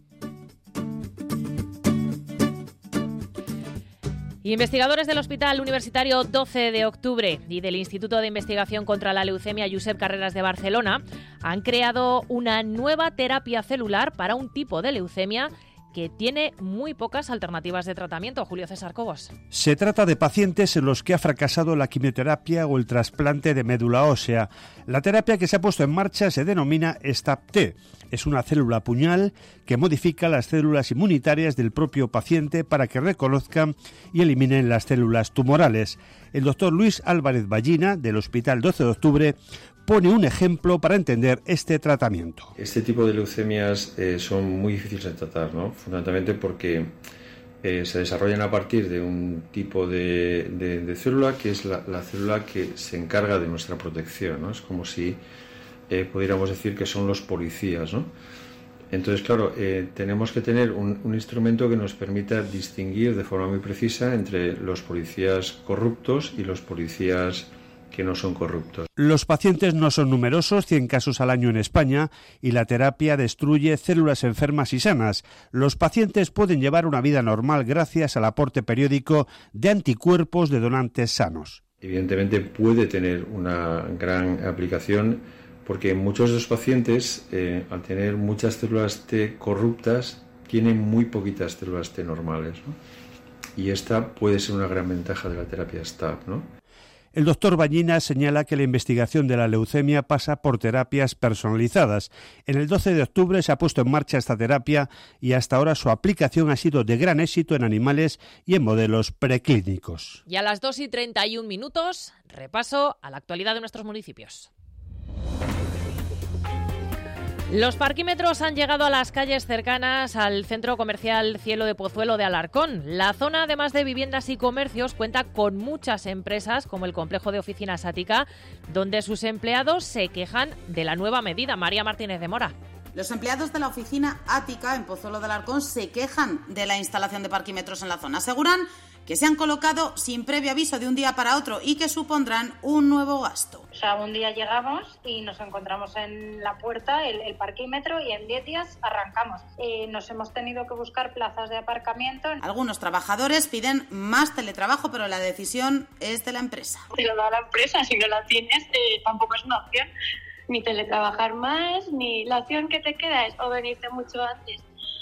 Investigadores del Hospital Universitario 12 de Octubre y del Instituto de Investigación contra la Leucemia Josep Carreras de Barcelona han creado una nueva terapia celular para un tipo de leucemia que tiene muy pocas alternativas de tratamiento. Julio César Cobos. Se trata de pacientes en los que ha fracasado la quimioterapia o el trasplante de médula ósea. La terapia que se ha puesto en marcha se denomina STAP-T. Es una célula puñal que modifica las células inmunitarias del propio paciente para que reconozcan y eliminen las células tumorales. El doctor Luis Álvarez Ballina, del Hospital 12 de Octubre, pone un ejemplo para entender este tratamiento. Este tipo de leucemias son muy difíciles de tratar, ¿no? Fundamentalmente porque se desarrollan a partir de un tipo de célula que es la célula que se encarga de nuestra protección, ¿no? Es como si pudiéramos decir que son los policías, ¿no? Entonces, claro, tenemos que tener un instrumento que nos permita distinguir de forma muy precisa entre los policías corruptos y los policías que no son corruptos. Los pacientes no son numerosos, 100 casos al año en España, y la terapia destruye células enfermas y sanas. Los pacientes pueden llevar una vida normal gracias al aporte periódico de anticuerpos de donantes sanos. Evidentemente puede tener una gran aplicación porque muchos de los pacientes, al tener muchas células T corruptas, tienen muy poquitas células T normales, ¿no? Y esta puede ser una gran ventaja de la terapia STAP, ¿no? El doctor Ballina señala que la investigación de la leucemia pasa por terapias personalizadas. En el 12 de octubre se ha puesto en marcha esta terapia y hasta ahora su aplicación ha sido de gran éxito en animales y en modelos preclínicos. Y a las 2:31, repaso a la actualidad de nuestros municipios. Los parquímetros han llegado a las calles cercanas al centro comercial Cielo de Pozuelo de Alarcón. La zona, además de viviendas y comercios, cuenta con muchas empresas, como el complejo de oficinas Ática, donde sus empleados se quejan de la nueva medida. María Martínez de Mora. Los empleados de la oficina Ática en Pozuelo de Alarcón se quejan de la instalación de parquímetros en la zona. Aseguran que se han colocado sin previo aviso de un día para otro y que supondrán un nuevo gasto. O sea, un día llegamos y nos encontramos en la puerta el parquímetro y en 10 días arrancamos. Nos hemos tenido que buscar plazas de aparcamiento. Algunos trabajadores piden más teletrabajo, pero la decisión es de la empresa. Te lo da la empresa, si no la tienes tampoco es una opción. Ni teletrabajar más, ni la opción que te queda es o venirte mucho antes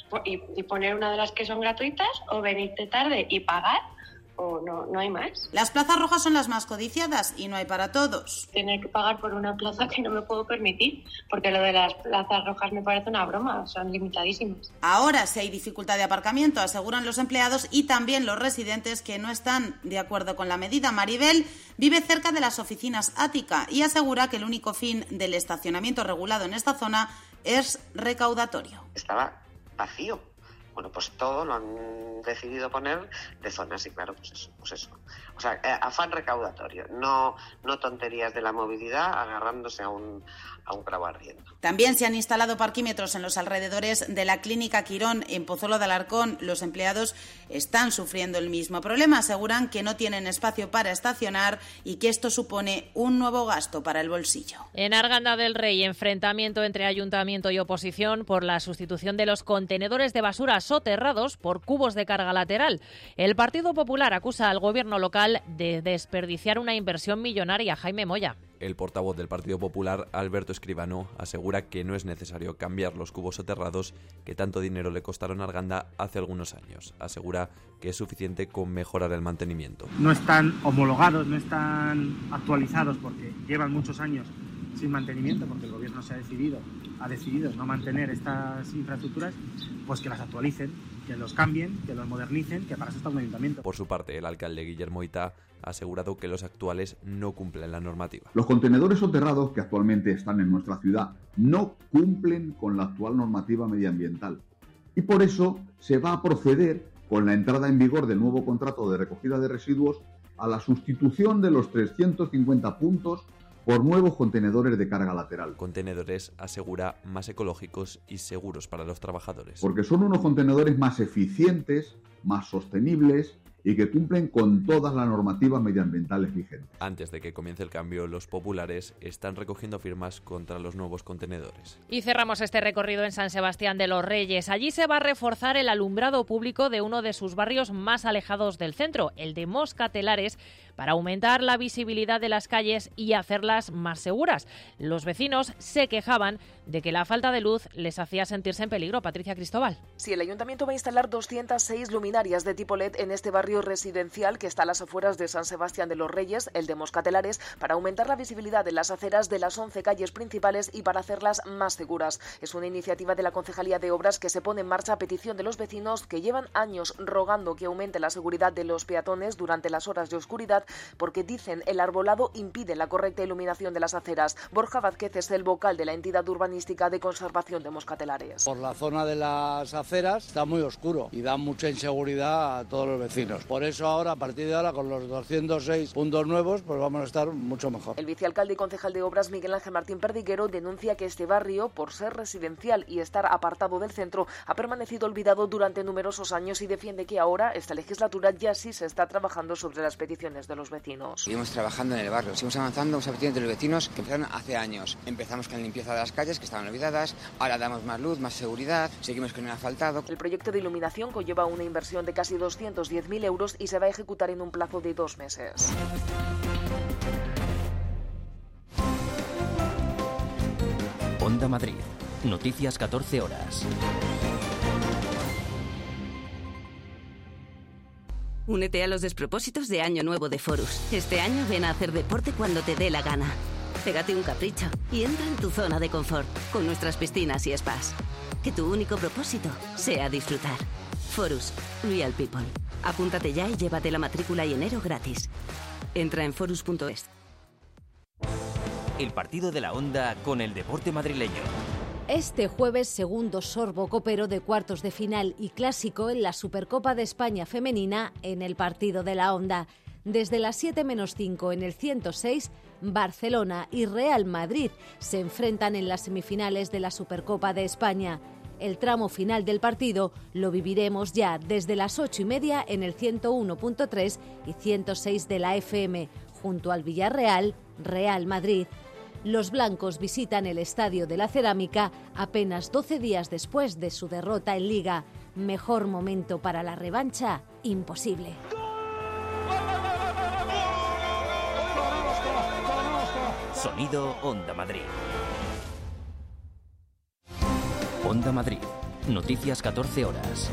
y poner una de las que son gratuitas o venirte tarde y pagar, o no hay más. Las plazas rojas son las más codiciadas y no hay para todos. Tener que pagar por una plaza que no me puedo permitir, porque lo de las plazas rojas me parece una broma, son limitadísimas. Ahora, si hay dificultad de aparcamiento, aseguran los empleados y también los residentes que no están de acuerdo con la medida. Maribel vive cerca de las oficinas Ática y asegura que el único fin del estacionamiento regulado en esta zona es recaudatorio. Estaba vacío. Bueno, pues todo lo han decidido poner de zonas y claro, pues eso. O sea, afán recaudatorio, no tonterías de la movilidad agarrándose a un clavo ardiendo. También se han instalado parquímetros en los alrededores de la clínica Quirón en Pozuelo de Alarcón. Los empleados están sufriendo el mismo problema. Aseguran que no tienen espacio para estacionar y que esto supone un nuevo gasto para el bolsillo. En Arganda del Rey, enfrentamiento entre ayuntamiento y oposición por la sustitución de los contenedores de basura soterrados por cubos de carga lateral. El Partido Popular acusa al gobierno local de desperdiciar una inversión millonaria. Jaime Moya. El portavoz del Partido Popular, Alberto Escribano, asegura que no es necesario cambiar los cubos soterrados que tanto dinero le costaron a Arganda hace algunos años. Asegura que es suficiente con mejorar el mantenimiento. No están homologados, no están actualizados porque llevan muchos años sin mantenimiento, porque el gobierno ha decidido no mantener estas infraestructuras, pues que las actualicen, que los cambien, que los modernicen, que para eso está un ayuntamiento. Por su parte, el alcalde Guillermo Ita ha asegurado que los actuales no cumplen la normativa. Los contenedores soterrados que actualmente están en nuestra ciudad no cumplen con la actual normativa medioambiental y por eso se va a proceder con la entrada en vigor del nuevo contrato de recogida de residuos a la sustitución de los 350 puntos por nuevos contenedores de carga lateral. Contenedores, asegura, más ecológicos y seguros para los trabajadores. Porque son unos contenedores más eficientes, más sostenibles y que cumplen con todas las normativas medioambientales vigentes. Antes de que comience el cambio, los populares están recogiendo firmas contra los nuevos contenedores. Y cerramos este recorrido en San Sebastián de los Reyes. Allí se va a reforzar el alumbrado público de uno de sus barrios más alejados del centro, el de Moscatelares, para aumentar la visibilidad de las calles y hacerlas más seguras. Los vecinos se quejaban de que la falta de luz les hacía sentirse en peligro. Patricia Cristóbal. Sí, el ayuntamiento va a instalar 206 luminarias de tipo LED en este barrio residencial que está a las afueras de San Sebastián de los Reyes, el de Moscatelares, para aumentar la visibilidad de las aceras de las 11 calles principales y para hacerlas más seguras. Es una iniciativa de la Concejalía de Obras que se pone en marcha a petición de los vecinos que llevan años rogando que aumente la seguridad de los peatones durante las horas de oscuridad, porque dicen el arbolado impide la correcta iluminación de las aceras. Borja Vázquez es el vocal de la entidad urbanística de conservación de Moscatelares. Por la zona de las aceras está muy oscuro y da mucha inseguridad a todos los vecinos. Por eso ahora, a partir de ahora, con los 206 puntos nuevos, pues vamos a estar mucho mejor. El vicealcalde y concejal de Obras, Miguel Ángel Martín Perdiguero, denuncia que este barrio, por ser residencial y estar apartado del centro, ha permanecido olvidado durante numerosos años y defiende que ahora, esta legislatura, ya sí se está trabajando sobre las peticiones de los vecinos. Seguimos trabajando en el barrio, seguimos avanzando con las peticiones de los vecinos que empezaron hace años. Empezamos con la limpieza de las calles que estaban olvidadas, ahora damos más luz, más seguridad, seguimos con el asfaltado. El proyecto de iluminación conlleva una inversión de casi 210.000 euros y se va a ejecutar en un plazo de 2 meses. Onda Madrid. Noticias 14 horas. Únete a los despropósitos de Año Nuevo de Forus. Este año ven a hacer deporte cuando te dé la gana. Pégate un capricho y entra en tu zona de confort con nuestras piscinas y spas. Que tu único propósito sea disfrutar. Forus, Real People. Apúntate ya y llévate la matrícula y enero gratis. Entra en forus.es. El partido de la Onda con el deporte madrileño. Este jueves, segundo sorbo copero de cuartos de final y clásico en la Supercopa de España femenina en el partido de la Onda. Desde las 7:05 en el 106, Barcelona y Real Madrid se enfrentan en las semifinales de la Supercopa de España. El tramo final del partido lo viviremos ya desde las 8:30 en el 101.3 y 106 de la FM, junto al Villarreal, Real Madrid. Los blancos visitan el Estadio de la Cerámica apenas 12 días después de su derrota en Liga. Mejor momento para la revancha, imposible. Sonido Onda Madrid. Onda Madrid. Noticias 14 horas.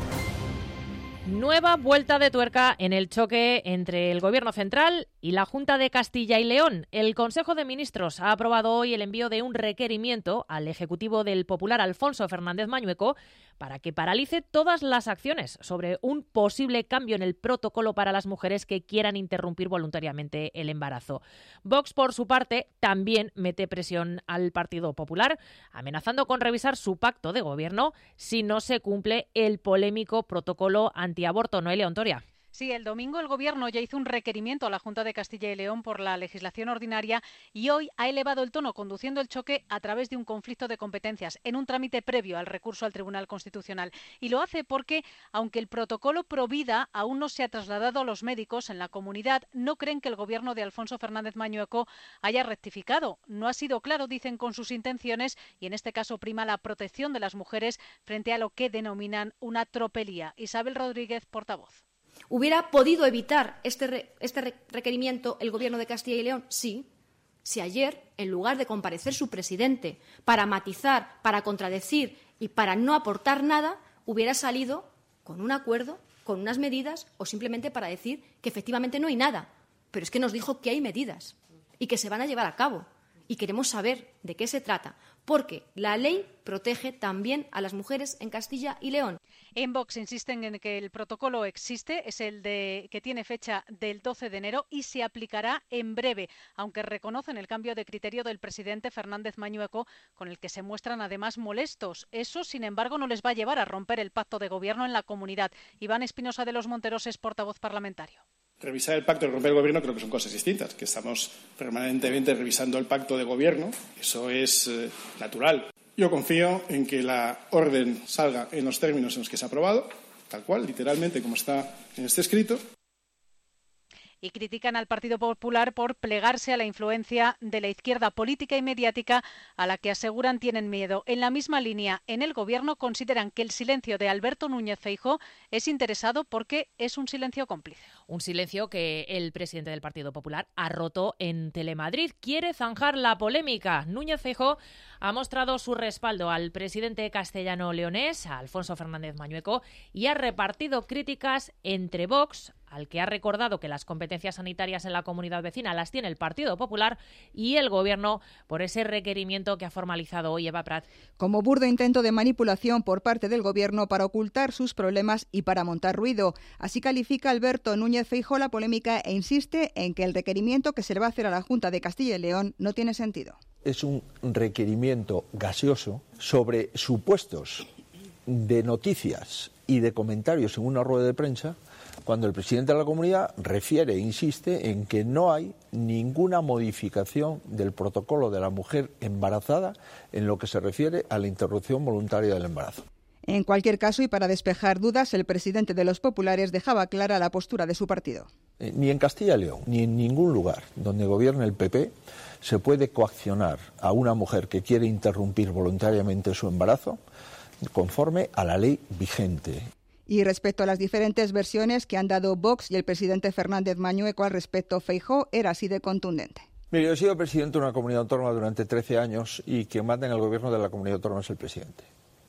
Nueva vuelta de tuerca en el choque entre el Gobierno central y la Junta de Castilla y León. El Consejo de Ministros ha aprobado hoy el envío de un requerimiento al Ejecutivo del popular Alfonso Fernández Mañueco para que paralice todas las acciones sobre un posible cambio en el protocolo para las mujeres que quieran interrumpir voluntariamente el embarazo. Vox, por su parte, también mete presión al Partido Popular, amenazando con revisar su pacto de gobierno si no se cumple el polémico protocolo antiaborto. Noelia Ontoria. Sí, el domingo el Gobierno ya hizo un requerimiento a la Junta de Castilla y León por la legislación ordinaria y hoy ha elevado el tono conduciendo el choque a través de un conflicto de competencias en un trámite previo al recurso al Tribunal Constitucional. Y lo hace porque, aunque el protocolo Provida aún no se ha trasladado a los médicos en la comunidad, no creen que el Gobierno de Alfonso Fernández Mañueco haya rectificado. No ha sido claro, dicen, con sus intenciones y en este caso prima la protección de las mujeres frente a lo que denominan una tropelía. Isabel Rodríguez, portavoz. ¿Hubiera podido evitar este requerimiento el Gobierno de Castilla y León? Sí. Si ayer, en lugar de comparecer su presidente para matizar, para contradecir y para no aportar nada, hubiera salido con un acuerdo, con unas medidas o simplemente para decir que efectivamente no hay nada. Pero es que nos dijo que hay medidas y que se van a llevar a cabo. Y queremos saber de qué se trata, porque la ley protege también a las mujeres en Castilla y León. En Vox insisten en que el protocolo existe, es el que tiene fecha del 12 de enero y se aplicará en breve, aunque reconocen el cambio de criterio del presidente Fernández Mañueco, con el que se muestran además molestos. Eso, sin embargo, no les va a llevar a romper el pacto de gobierno en la comunidad. Iván Espinosa de los Monteros es portavoz parlamentario. Revisar el pacto y romper el gobierno creo que son cosas distintas, que estamos permanentemente revisando el pacto de gobierno, eso es natural. Yo confío en que la orden salga en los términos en los que se ha aprobado, tal cual, literalmente como está en este escrito. y critican al Partido Popular por plegarse a la influencia de la izquierda política y mediática a la que aseguran tienen miedo. En la misma línea, en el Gobierno consideran que el silencio de Alberto Núñez Feijóo es interesado porque es un silencio cómplice. Un silencio que el presidente del Partido Popular ha roto en Telemadrid. Quiere zanjar la polémica. Núñez Feijóo ha mostrado su respaldo al presidente castellano-leonés, a Alfonso Fernández Mañueco, y ha repartido críticas entre Vox, al que ha recordado que las competencias sanitarias en la comunidad vecina las tiene el Partido Popular, y el Gobierno por ese requerimiento que ha formalizado hoy Eva Prat. Como burdo intento de manipulación por parte del Gobierno para ocultar sus problemas y para montar ruido. Así califica Alberto Núñez Feijóo la polémica e insiste en que el requerimiento que se le va a hacer a la Junta de Castilla y León no tiene sentido. Es un requerimiento gaseoso sobre supuestos de noticias y de comentarios en una rueda de prensa, cuando el presidente de la comunidad refiere e insiste en que no hay ninguna modificación del protocolo de la mujer embarazada en lo que se refiere a la interrupción voluntaria del embarazo. En cualquier caso, y para despejar dudas, el presidente de los populares dejaba clara la postura de su partido. Ni en Castilla y León, ni en ningún lugar donde gobierne el PP se puede coaccionar a una mujer que quiere interrumpir voluntariamente su embarazo conforme a la ley vigente. Y respecto a las diferentes versiones que han dado Vox y el presidente Fernández Mañueco al respecto, Feijóo era así de contundente. Mire, yo he sido presidente de una comunidad autónoma durante 13 años y quien manda en el gobierno de la comunidad autónoma es el presidente.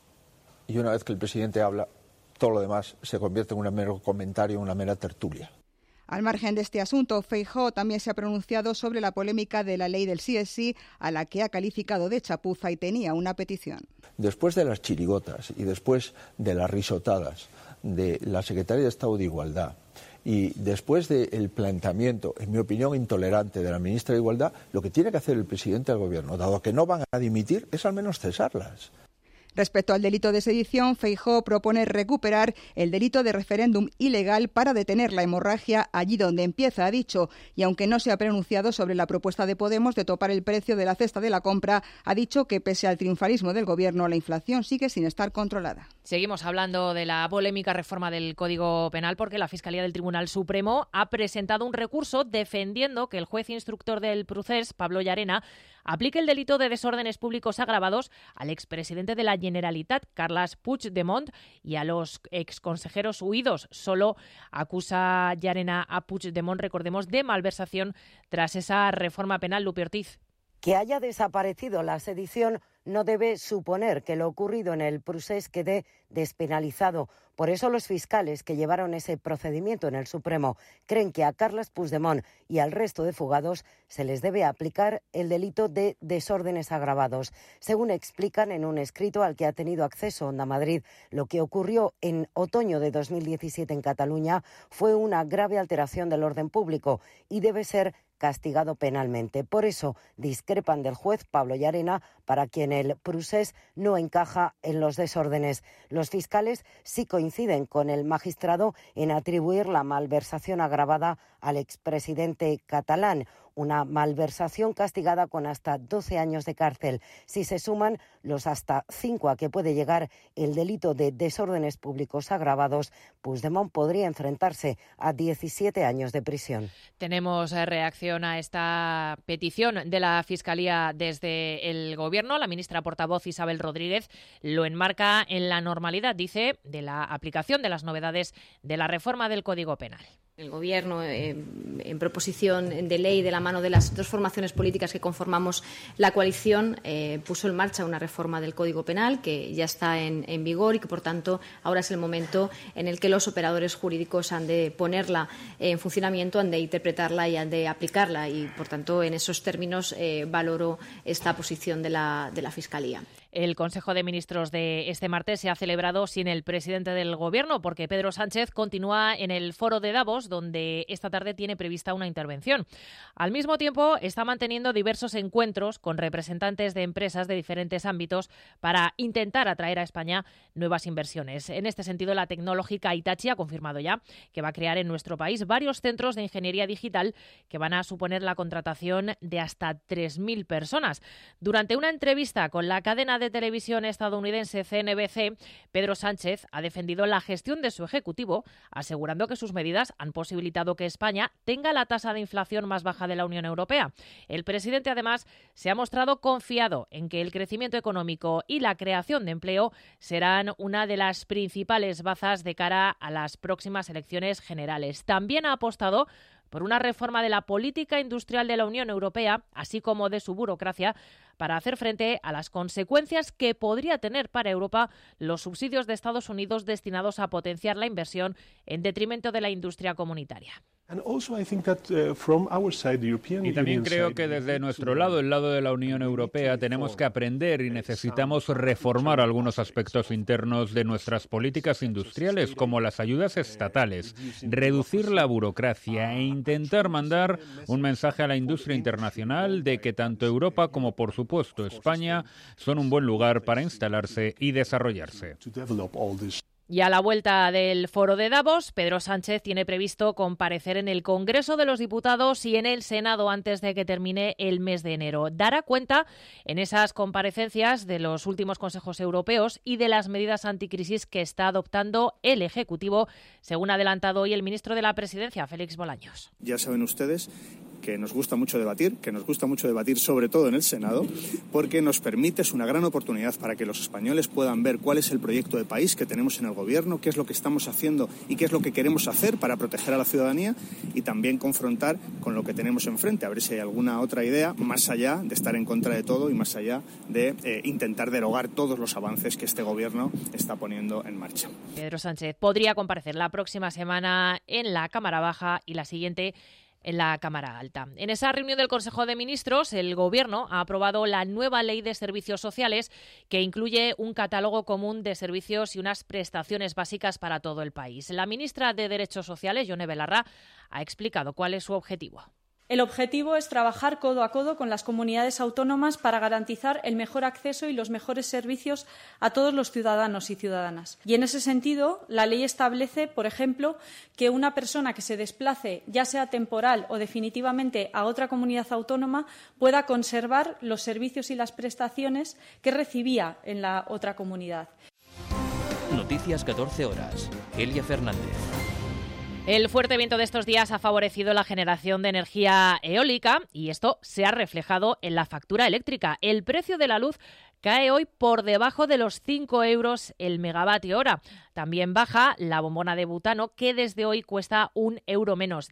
Y una vez que el presidente habla, todo lo demás se convierte en un mero comentario, una mera tertulia. Al margen de este asunto, Feijóo también se ha pronunciado sobre la polémica de la ley del sí es sí, a la que ha calificado de chapuza y tenía una petición. Después de las chirigotas y después de las risotadas de la Secretaría de Estado de Igualdad y después del planteamiento, en mi opinión, intolerante de la ministra de Igualdad, lo que tiene que hacer el presidente del Gobierno, dado que no van a dimitir, es al menos cesarlas. Respecto al delito de sedición, Feijóo propone recuperar el delito de referéndum ilegal para detener la hemorragia allí donde empieza, ha dicho, y aunque no se ha pronunciado sobre la propuesta de Podemos de topar el precio de la cesta de la compra, ha dicho que pese al triunfalismo del Gobierno, la inflación sigue sin estar controlada. Seguimos hablando de la polémica reforma del Código Penal porque la Fiscalía del Tribunal Supremo ha presentado un recurso defendiendo que el juez instructor del Procés, Pablo Llarena, aplique el delito de desórdenes públicos agravados al expresidente de la Generalitat, Carles Puigdemont, y a los exconsejeros huidos. Solo acusa Llarena a Puigdemont, recordemos, de malversación tras esa reforma penal. Lupi Ortiz. Que haya desaparecido la sedición no debe suponer que lo ocurrido en el Procés quede despenalizado. Por eso los fiscales que llevaron ese procedimiento en el Supremo creen que a Carles Puigdemont y al resto de fugados se les debe aplicar el delito de desórdenes agravados. Según explican en un escrito al que ha tenido acceso Onda Madrid, lo que ocurrió en otoño de 2017 en Cataluña fue una grave alteración del orden público y debe ser castigado penalmente. Por eso discrepan del juez Pablo Llarena, para quien el Procés no encaja en los desórdenes. Los fiscales sí coinciden con el magistrado en atribuir la malversación agravada al expresidente catalán, una malversación castigada con hasta 12 años de cárcel. Si se suman los hasta 5 a que puede llegar el delito de desórdenes públicos agravados, Puigdemont podría enfrentarse a 17 años de prisión. Tenemos reacción a esta petición de la Fiscalía desde el Gobierno. La ministra portavoz Isabel Rodríguez lo enmarca en la normalidad, dice, de la aplicación de las novedades de la reforma del Código Penal. El Gobierno, en proposición de ley de la mano de las dos formaciones políticas que conformamos la coalición, puso en marcha una reforma del Código Penal que ya está en vigor y que, por tanto, ahora es el momento en el que los operadores jurídicos han de ponerla en funcionamiento, han de interpretarla y han de aplicarla. Y, por tanto, en esos términos valoro esta posición de la Fiscalía. El Consejo de Ministros de este martes se ha celebrado sin el presidente del Gobierno porque Pedro Sánchez continúa en el foro de Davos, donde esta tarde tiene prevista una intervención. Al mismo tiempo, está manteniendo diversos encuentros con representantes de empresas de diferentes ámbitos para intentar atraer a España nuevas inversiones. En este sentido, la tecnológica Hitachi ha confirmado ya que va a crear en nuestro país varios centros de ingeniería digital que van a suponer la contratación de hasta 3.000 personas. Durante una entrevista con la cadena de televisión estadounidense CNBC, Pedro Sánchez ha defendido la gestión de su ejecutivo, asegurando que sus medidas han posibilitado que España tenga la tasa de inflación más baja de la Unión Europea. El presidente, además, se ha mostrado confiado en que el crecimiento económico y la creación de empleo serán una de las principales bazas de cara a las próximas elecciones generales. También ha apostado por una reforma de la política industrial de la Unión Europea, así como de su burocracia, para hacer frente a las consecuencias que podría tener para Europa los subsidios de Estados Unidos destinados a potenciar la inversión en detrimento de la industria comunitaria. Y también creo que desde nuestro lado, el lado de la Unión Europea, tenemos que aprender y necesitamos reformar algunos aspectos internos de nuestras políticas industriales, como las ayudas estatales, reducir la burocracia e intentar mandar un mensaje a la industria internacional de que tanto Europa como, por supuesto, España son un buen lugar para instalarse y desarrollarse. Y a la vuelta del foro de Davos, Pedro Sánchez tiene previsto comparecer en el Congreso de los Diputados y en el Senado antes de que termine el mes de enero. Dará cuenta en esas comparecencias de los últimos consejos europeos y de las medidas anticrisis que está adoptando el Ejecutivo, según ha adelantado hoy el ministro de la Presidencia, Félix Bolaños. Ya saben ustedes que nos gusta mucho debatir sobre todo en el Senado, porque nos permite, es una gran oportunidad para que los españoles puedan ver cuál es el proyecto de país que tenemos en el Gobierno, qué es lo que estamos haciendo y qué es lo que queremos hacer para proteger a la ciudadanía y también confrontar con lo que tenemos enfrente, a ver si hay alguna otra idea más allá de estar en contra de todo y más allá de intentar derogar todos los avances que este Gobierno está poniendo en marcha. Pedro Sánchez podría comparecer la próxima semana en la Cámara Baja y la siguiente en la Cámara Alta. En esa reunión del Consejo de Ministros, el Gobierno ha aprobado la nueva Ley de Servicios Sociales, que incluye un catálogo común de servicios y unas prestaciones básicas para todo el país. La ministra de Derechos Sociales, Yone Belarra, ha explicado cuál es su objetivo. El objetivo es trabajar codo a codo con las comunidades autónomas para garantizar el mejor acceso y los mejores servicios a todos los ciudadanos y ciudadanas. Y en ese sentido, la ley establece, por ejemplo, que una persona que se desplace, ya sea temporal o definitivamente a otra comunidad autónoma, pueda conservar los servicios y las prestaciones que recibía en la otra comunidad. Noticias 14 horas. Elia Fernández. El fuerte viento de estos días ha favorecido la generación de energía eólica y esto se ha reflejado en la factura eléctrica. El precio de la luz cae hoy por debajo de los 5 euros el megavatio hora. También baja la bombona de butano, que desde hoy cuesta 1 euro menos,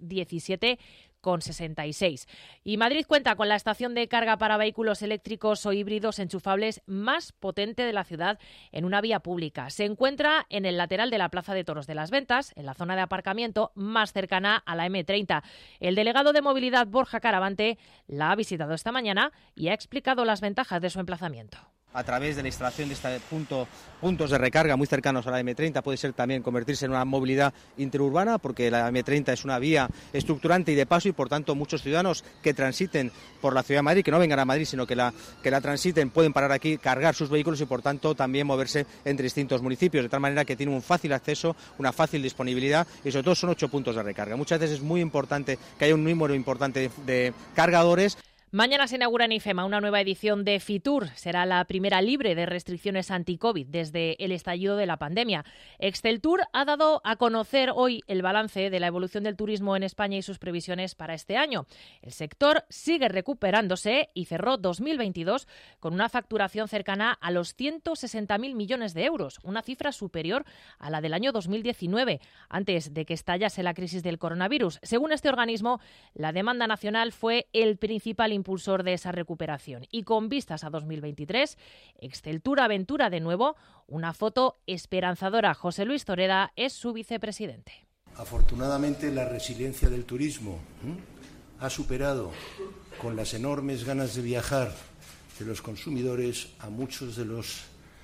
17,66. Y Madrid cuenta con la estación de carga para vehículos eléctricos o híbridos enchufables más potente de la ciudad en una vía pública. Se encuentra en el lateral de la Plaza de Toros de las Ventas, en la zona de aparcamiento más cercana a la M30. El delegado de movilidad, Borja Caravante, la ha visitado esta mañana y ha explicado las ventajas de su emplazamiento. A través de la instalación de este puntos de recarga muy cercanos a la M30 puede ser también convertirse en una movilidad interurbana, porque la M30 es una vía estructurante y de paso y por tanto muchos ciudadanos que transiten por la ciudad de Madrid, que no vengan a Madrid sino que la transiten, pueden parar aquí, cargar sus vehículos y por tanto también moverse entre distintos municipios, de tal manera que tiene un fácil acceso, una fácil disponibilidad y sobre todo son 8 puntos de recarga. Muchas veces es muy importante que haya un número importante de cargadores. Mañana se inaugura en IFEMA una nueva edición de Fitur. Será la primera libre de restricciones anti-COVID desde el estallido de la pandemia. Exceltur ha dado a conocer hoy el balance de la evolución del turismo en España y sus previsiones para este año. El sector sigue recuperándose y cerró 2022 con una facturación cercana a los 160.000 millones de euros, una cifra superior a la del año 2019, antes de que estallase la crisis del coronavirus. Según este organismo, la demanda nacional fue el principal impulsor de esa recuperación. Y con vistas a 2023, Exceltur aventura de nuevo una foto esperanzadora. José Luis Toreda es su vicepresidente. Afortunadamente, la resiliencia del turismo ha superado, con las enormes ganas de viajar de los consumidores, a muchos de los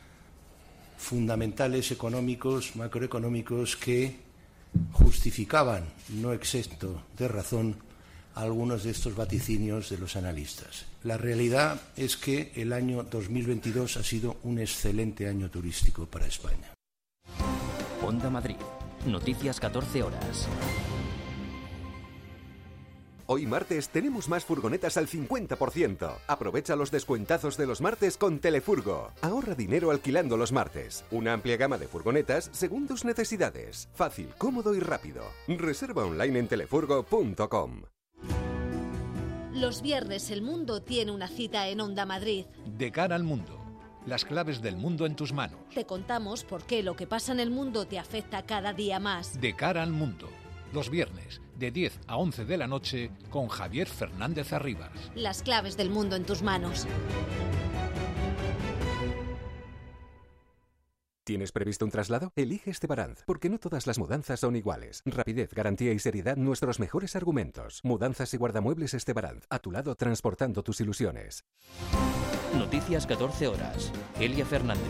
fundamentales económicos, macroeconómicos que justificaban, no exento de razón, algunos de estos vaticinios de los analistas. La realidad es que el año 2022 ha sido un excelente año turístico para España. Onda Madrid. Noticias 14 horas. Hoy martes tenemos más furgonetas al 50%. Aprovecha los descuentazos de los martes con Telefurgo. Ahorra dinero alquilando los martes. Una amplia gama de furgonetas según tus necesidades. Fácil, cómodo y rápido. Reserva online en telefurgo.com. Los viernes el mundo tiene una cita en Onda Madrid. De cara al mundo. Las claves del mundo en tus manos. Te contamos por qué lo que pasa en el mundo te afecta cada día más. De cara al mundo. Los viernes, de 10 a 11 de la noche, con Javier Fernández Arribas. Las claves del mundo en tus manos. ¿Tienes previsto un traslado? Elige Estebaranz, porque no todas las mudanzas son iguales. Rapidez, garantía y seriedad, nuestros mejores argumentos. Mudanzas y guardamuebles Estebaranz, a tu lado transportando tus ilusiones. Noticias 14 horas. Elia Fernández.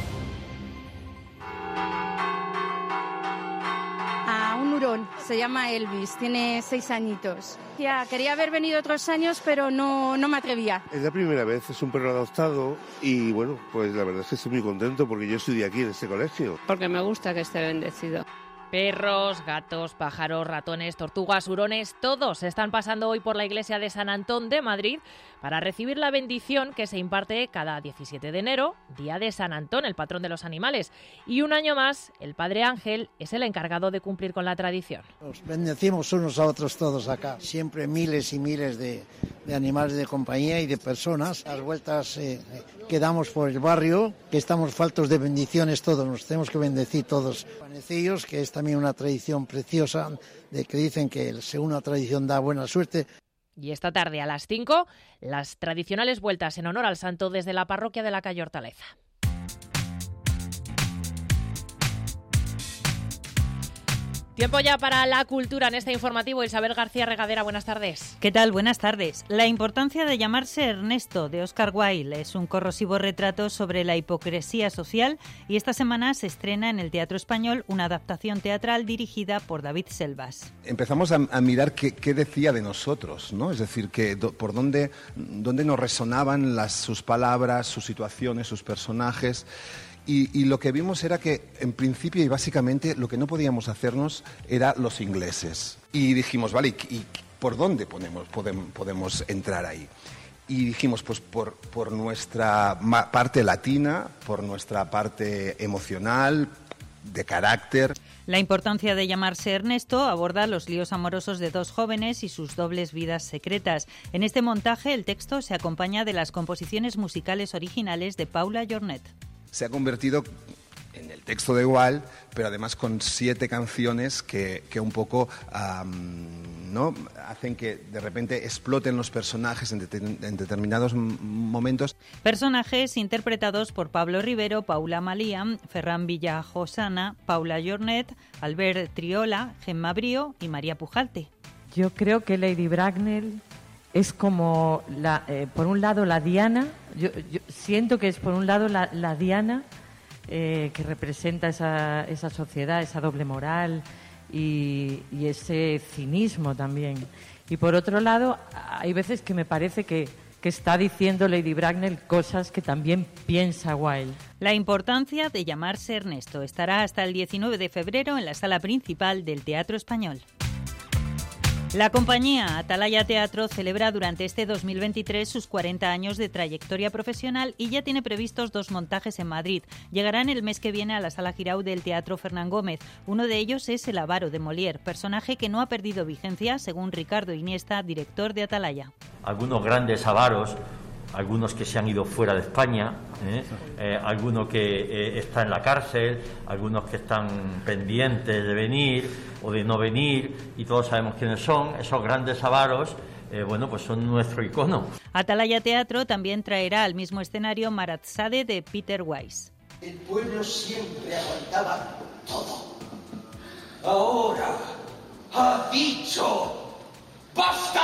A un hurón, se llama Elvis, tiene 6 añitos. Ya, quería haber venido otros años, pero no me atrevía. Es la primera vez, es un perro adoptado y bueno, pues la verdad es que estoy muy contento porque yo estudié aquí en este colegio. Porque me gusta que esté bendecido. Perros, gatos, pájaros, ratones, tortugas, hurones, todos están pasando hoy por la iglesia de San Antón de Madrid para recibir la bendición que se imparte cada 17 de enero, día de San Antón, el patrón de los animales. Y un año más, el Padre Ángel es el encargado de cumplir con la tradición. Nos bendecimos unos a otros todos acá. Siempre miles y miles de animales de compañía y de personas. Las vueltas que damos por el barrio, que estamos faltos de bendiciones todos, nos tenemos que bendecir todos. Panecillos, que es también una tradición preciosa, de que dicen que según una tradición da buena suerte. Y esta tarde a las 5, las tradicionales vueltas en honor al santo desde la parroquia de la calle Hortaleza. Tiempo ya para la cultura en este informativo. Isabel García Regadera, buenas tardes. ¿Qué tal? Buenas tardes. La importancia de llamarse Ernesto, de Oscar Wilde, es un corrosivo retrato sobre la hipocresía social y esta semana se estrena en el Teatro Español una adaptación teatral dirigida por David Selvas. Empezamos a mirar qué decía de nosotros, ¿no? Es decir, por dónde nos resonaban sus palabras, sus situaciones, sus personajes. Y lo que vimos era que, en principio y básicamente, lo que no podíamos hacernos era los ingleses. Y dijimos, vale, ¿y por dónde podemos entrar ahí? Y dijimos, pues por nuestra parte latina, por nuestra parte emocional, de carácter. La importancia de llamarse Ernesto aborda los líos amorosos de dos jóvenes y sus dobles vidas secretas. En este montaje, el texto se acompaña de las composiciones musicales originales de Paula Jornet. Se ha convertido en el texto de Wilde, pero además con 7 canciones que un poco ¿no? hacen que de repente exploten los personajes en determinados momentos. Personajes interpretados por Pablo Rivero, Paula Malía, Ferran Villajosana, Paula Jornet, Albert Triola, Gemma Brío y María Pujalte. Yo creo que Lady Bracknell es como, por un lado, la Diana. Yo siento que es, por un lado, la Diana que representa esa sociedad, esa doble moral y ese cinismo también. Y, por otro lado, hay veces que me parece que está diciendo Lady Bracknell cosas que también piensa Wilde. La importancia de llamarse Ernesto estará hasta el 19 de febrero en la sala principal del Teatro Español. La compañía Atalaya Teatro celebra durante este 2023 sus 40 años de trayectoria profesional y ya tiene previstos 2 montajes en Madrid. Llegarán el mes que viene a la Sala Girau del Teatro Fernán Gómez. Uno de ellos es el avaro de Molière, personaje que no ha perdido vigencia, según Ricardo Iniesta, director de Atalaya. Algunos grandes avaros, algunos que se han ido fuera de España, algunos que están en la cárcel, algunos que están pendientes de venir o de no venir, y todos sabemos quiénes son. Esos grandes avaros, pues son nuestro icono. Atalaya Teatro también traerá al mismo escenario Marazade de Peter Weiss. El pueblo siempre aguantaba todo. Ahora ha dicho ¡basta!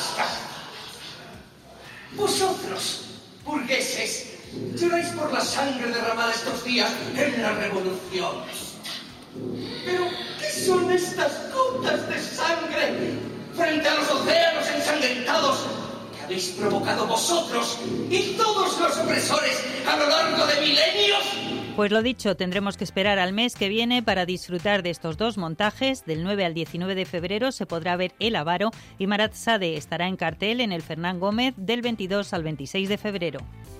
Vosotros, burgueses, lloráis por la sangre derramada estos días en la revolución. Pero, ¿qué son estas gotas de sangre frente a los océanos ensangrentados que habéis provocado vosotros y todos los opresores a lo largo de milenios? Pues lo dicho, tendremos que esperar al mes que viene para disfrutar de estos dos montajes. Del 9 al 19 de febrero se podrá ver El Avaro y Marat Sade estará en cartel en el Fernán Gómez del 22 al 26 de febrero.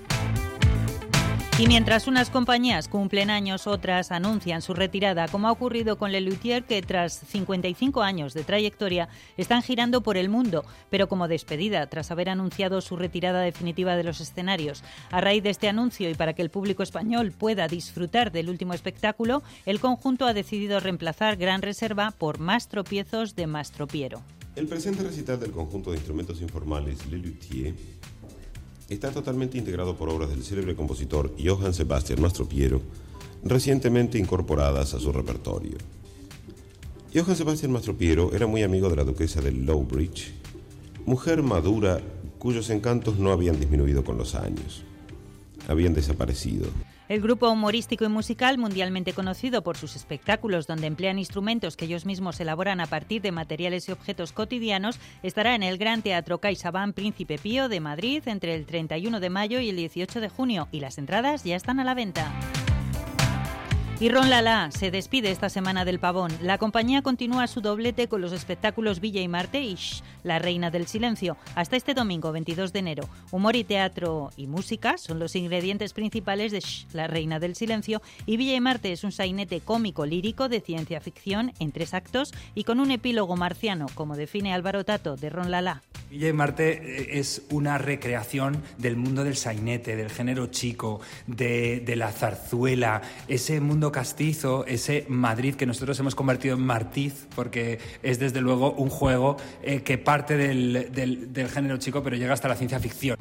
Y mientras unas compañías cumplen años, otras anuncian su retirada, como ha ocurrido con Lelutier, que tras 55 años de trayectoria están girando por el mundo, pero como despedida, tras haber anunciado su retirada definitiva de los escenarios. A raíz de este anuncio y para que el público español pueda disfrutar del último espectáculo, el conjunto ha decidido reemplazar Gran Reserva por Más tropiezos de Mastropiero. El presente recital del conjunto de instrumentos informales Lelutier está totalmente integrado por obras del célebre compositor Johann Sebastian Mastropiero, recientemente incorporadas a su repertorio. Johann Sebastian Mastropiero era muy amigo de la duquesa de Lowbridge, mujer madura cuyos encantos no habían disminuido con los años. Habían desaparecido. El grupo humorístico y musical, mundialmente conocido por sus espectáculos donde emplean instrumentos que ellos mismos elaboran a partir de materiales y objetos cotidianos, estará en el Gran Teatro CaixaBank Príncipe Pío de Madrid entre el 31 de mayo y el 18 de junio y las entradas ya están a la venta. Y Ron Lala se despide esta semana del Pavón. La compañía continúa su doblete con los espectáculos Villa y Marte y Shh, la reina del silencio, hasta este domingo 22 de enero. Humor y teatro y música son los ingredientes principales de Shh, la reina del silencio, y Villa y Marte es un sainete cómico lírico de ciencia ficción en 3 actos y con un epílogo marciano, como define Álvaro Tato de Ron Lala. Villa y Marte es una recreación del mundo del sainete, del género chico, de la zarzuela, ese mundo castizo, ese Madrid que nosotros hemos convertido en Martiz, porque es desde luego un juego que parte del género chico pero llega hasta la ciencia ficción.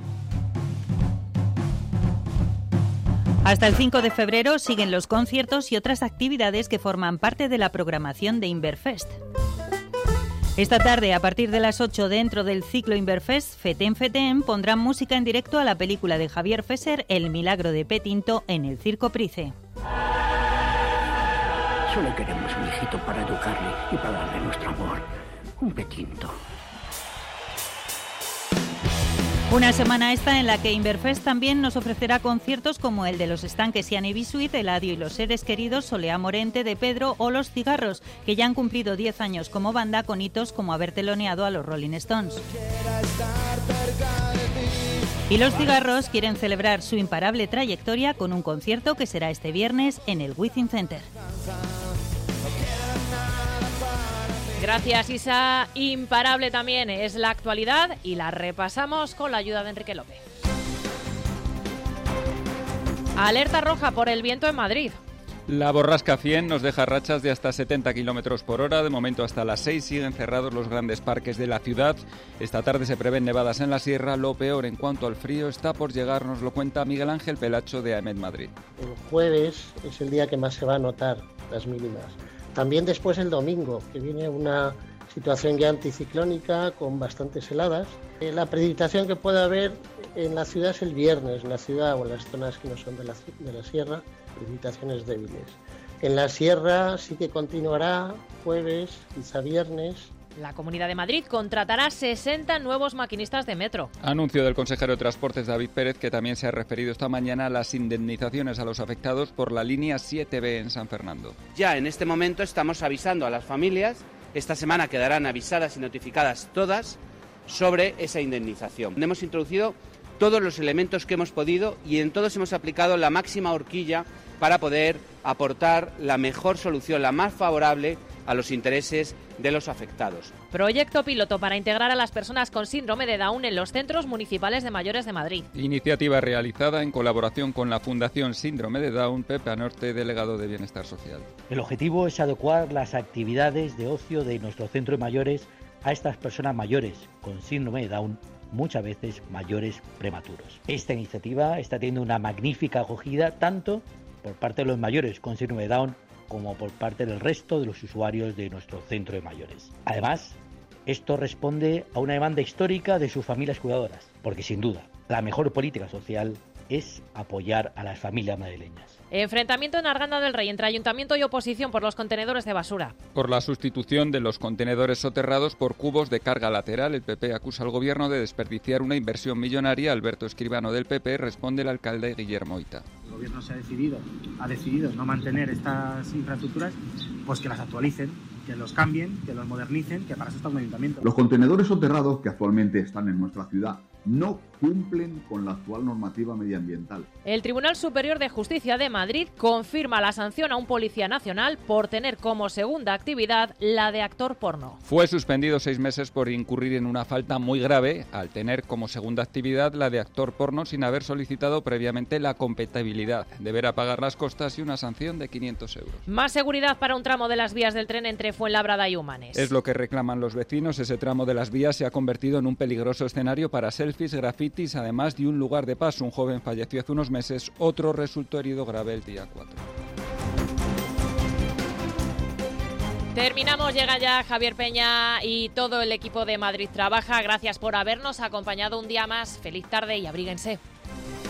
Hasta el 5 de febrero siguen los conciertos y otras actividades que forman parte de la programación de Inverfest. Esta tarde, a partir de las 8, dentro del ciclo Inverfest, Fetén Fetén pondrán música en directo a la película de Javier Fesser, El milagro de Petinto, en el Circo Price. Solo queremos un hijito para educarle y para darle nuestro amor. Un Petinto. Una semana esta en la que Inverfest también nos ofrecerá conciertos como el de Los Estanques y Anibisuit, Eladio y los seres queridos, Soleá Morente de Pedro o Los Cigarros, que ya han cumplido 10 años como banda con hitos como haber teloneado a los Rolling Stones. Y Los Cigarros quieren celebrar su imparable trayectoria con un concierto que será este viernes en el Wizzing Center. Gracias, Isa. Imparable también es la actualidad y la repasamos con la ayuda de Enrique López. Alerta roja por el viento en Madrid. La borrasca 100 nos deja rachas de hasta 70 km por hora. De momento hasta las 6 siguen cerrados los grandes parques de la ciudad. Esta tarde se prevén nevadas en la sierra. Lo peor en cuanto al frío está por llegar, nos lo cuenta Miguel Ángel Pelacho de AEMET Madrid. El jueves es el día que más se va a notar las mínimas. También después el domingo, que viene una situación ya anticiclónica con bastantes heladas. La precipitación que puede haber en la ciudad es el viernes, en la ciudad o en las zonas que no son de la sierra, precipitaciones débiles. En la sierra sí que continuará jueves, quizá viernes. La Comunidad de Madrid contratará 60 nuevos maquinistas de metro. Anuncio del consejero de Transportes David Pérez, que también se ha referido esta mañana a las indemnizaciones a los afectados por la línea 7B en San Fernando. Ya en este momento estamos avisando a las familias, esta semana quedarán avisadas y notificadas todas sobre esa indemnización. Hemos introducido todos los elementos que hemos podido y en todos hemos aplicado la máxima horquilla para poder aportar la mejor solución, la más favorable a los intereses de los afectados. Proyecto piloto para integrar a las personas con síndrome de Down en los centros municipales de mayores de Madrid. Iniciativa realizada en colaboración con la Fundación Síndrome de Down, Pepe Anorte, delegado de Bienestar Social. El objetivo es adecuar las actividades de ocio de nuestro centro de mayores a estas personas mayores con síndrome de Down, muchas veces mayores prematuros. Esta iniciativa está teniendo una magnífica acogida tanto por parte de los mayores con síndrome de Down como por parte del resto de los usuarios de nuestro centro de mayores. Además, esto responde a una demanda histórica de sus familias cuidadoras, porque sin duda, la mejor política social es apoyar a las familias madrileñas. Enfrentamiento en Arganda del Rey entre ayuntamiento y oposición por los contenedores de basura. Por la sustitución de los contenedores soterrados por cubos de carga lateral, el PP acusa al gobierno de desperdiciar una inversión millonaria. Alberto Escribano del PP responde el alcalde Guillermo Ita. El gobierno ha decidido no mantener estas infraestructuras, pues que las actualicen, que los cambien, que los modernicen, que para eso está un ayuntamiento. Los contenedores soterrados que actualmente están en nuestra ciudad no cumplen con la actual normativa medioambiental. El Tribunal Superior de Justicia de Madrid confirma la sanción a un policía nacional por tener como segunda actividad la de actor porno. Fue suspendido 6 meses por incurrir en una falta muy grave al tener como segunda actividad la de actor porno sin haber solicitado previamente la compatibilidad. Deberá pagar las costas y una sanción de 500 euros. Más seguridad para un tramo de las vías del tren entre Fuenlabrada y Humanes. Es lo que reclaman los vecinos. Ese tramo de las vías se ha convertido en un peligroso escenario para selfies, grafitis, además de un lugar de paso. Un joven falleció hace unos meses, otro resultó herido grave el día 4. Terminamos, llega ya Javier Peña y todo el equipo de Madrid Trabaja. Gracias por habernos acompañado un día más. Feliz tarde y abríguense.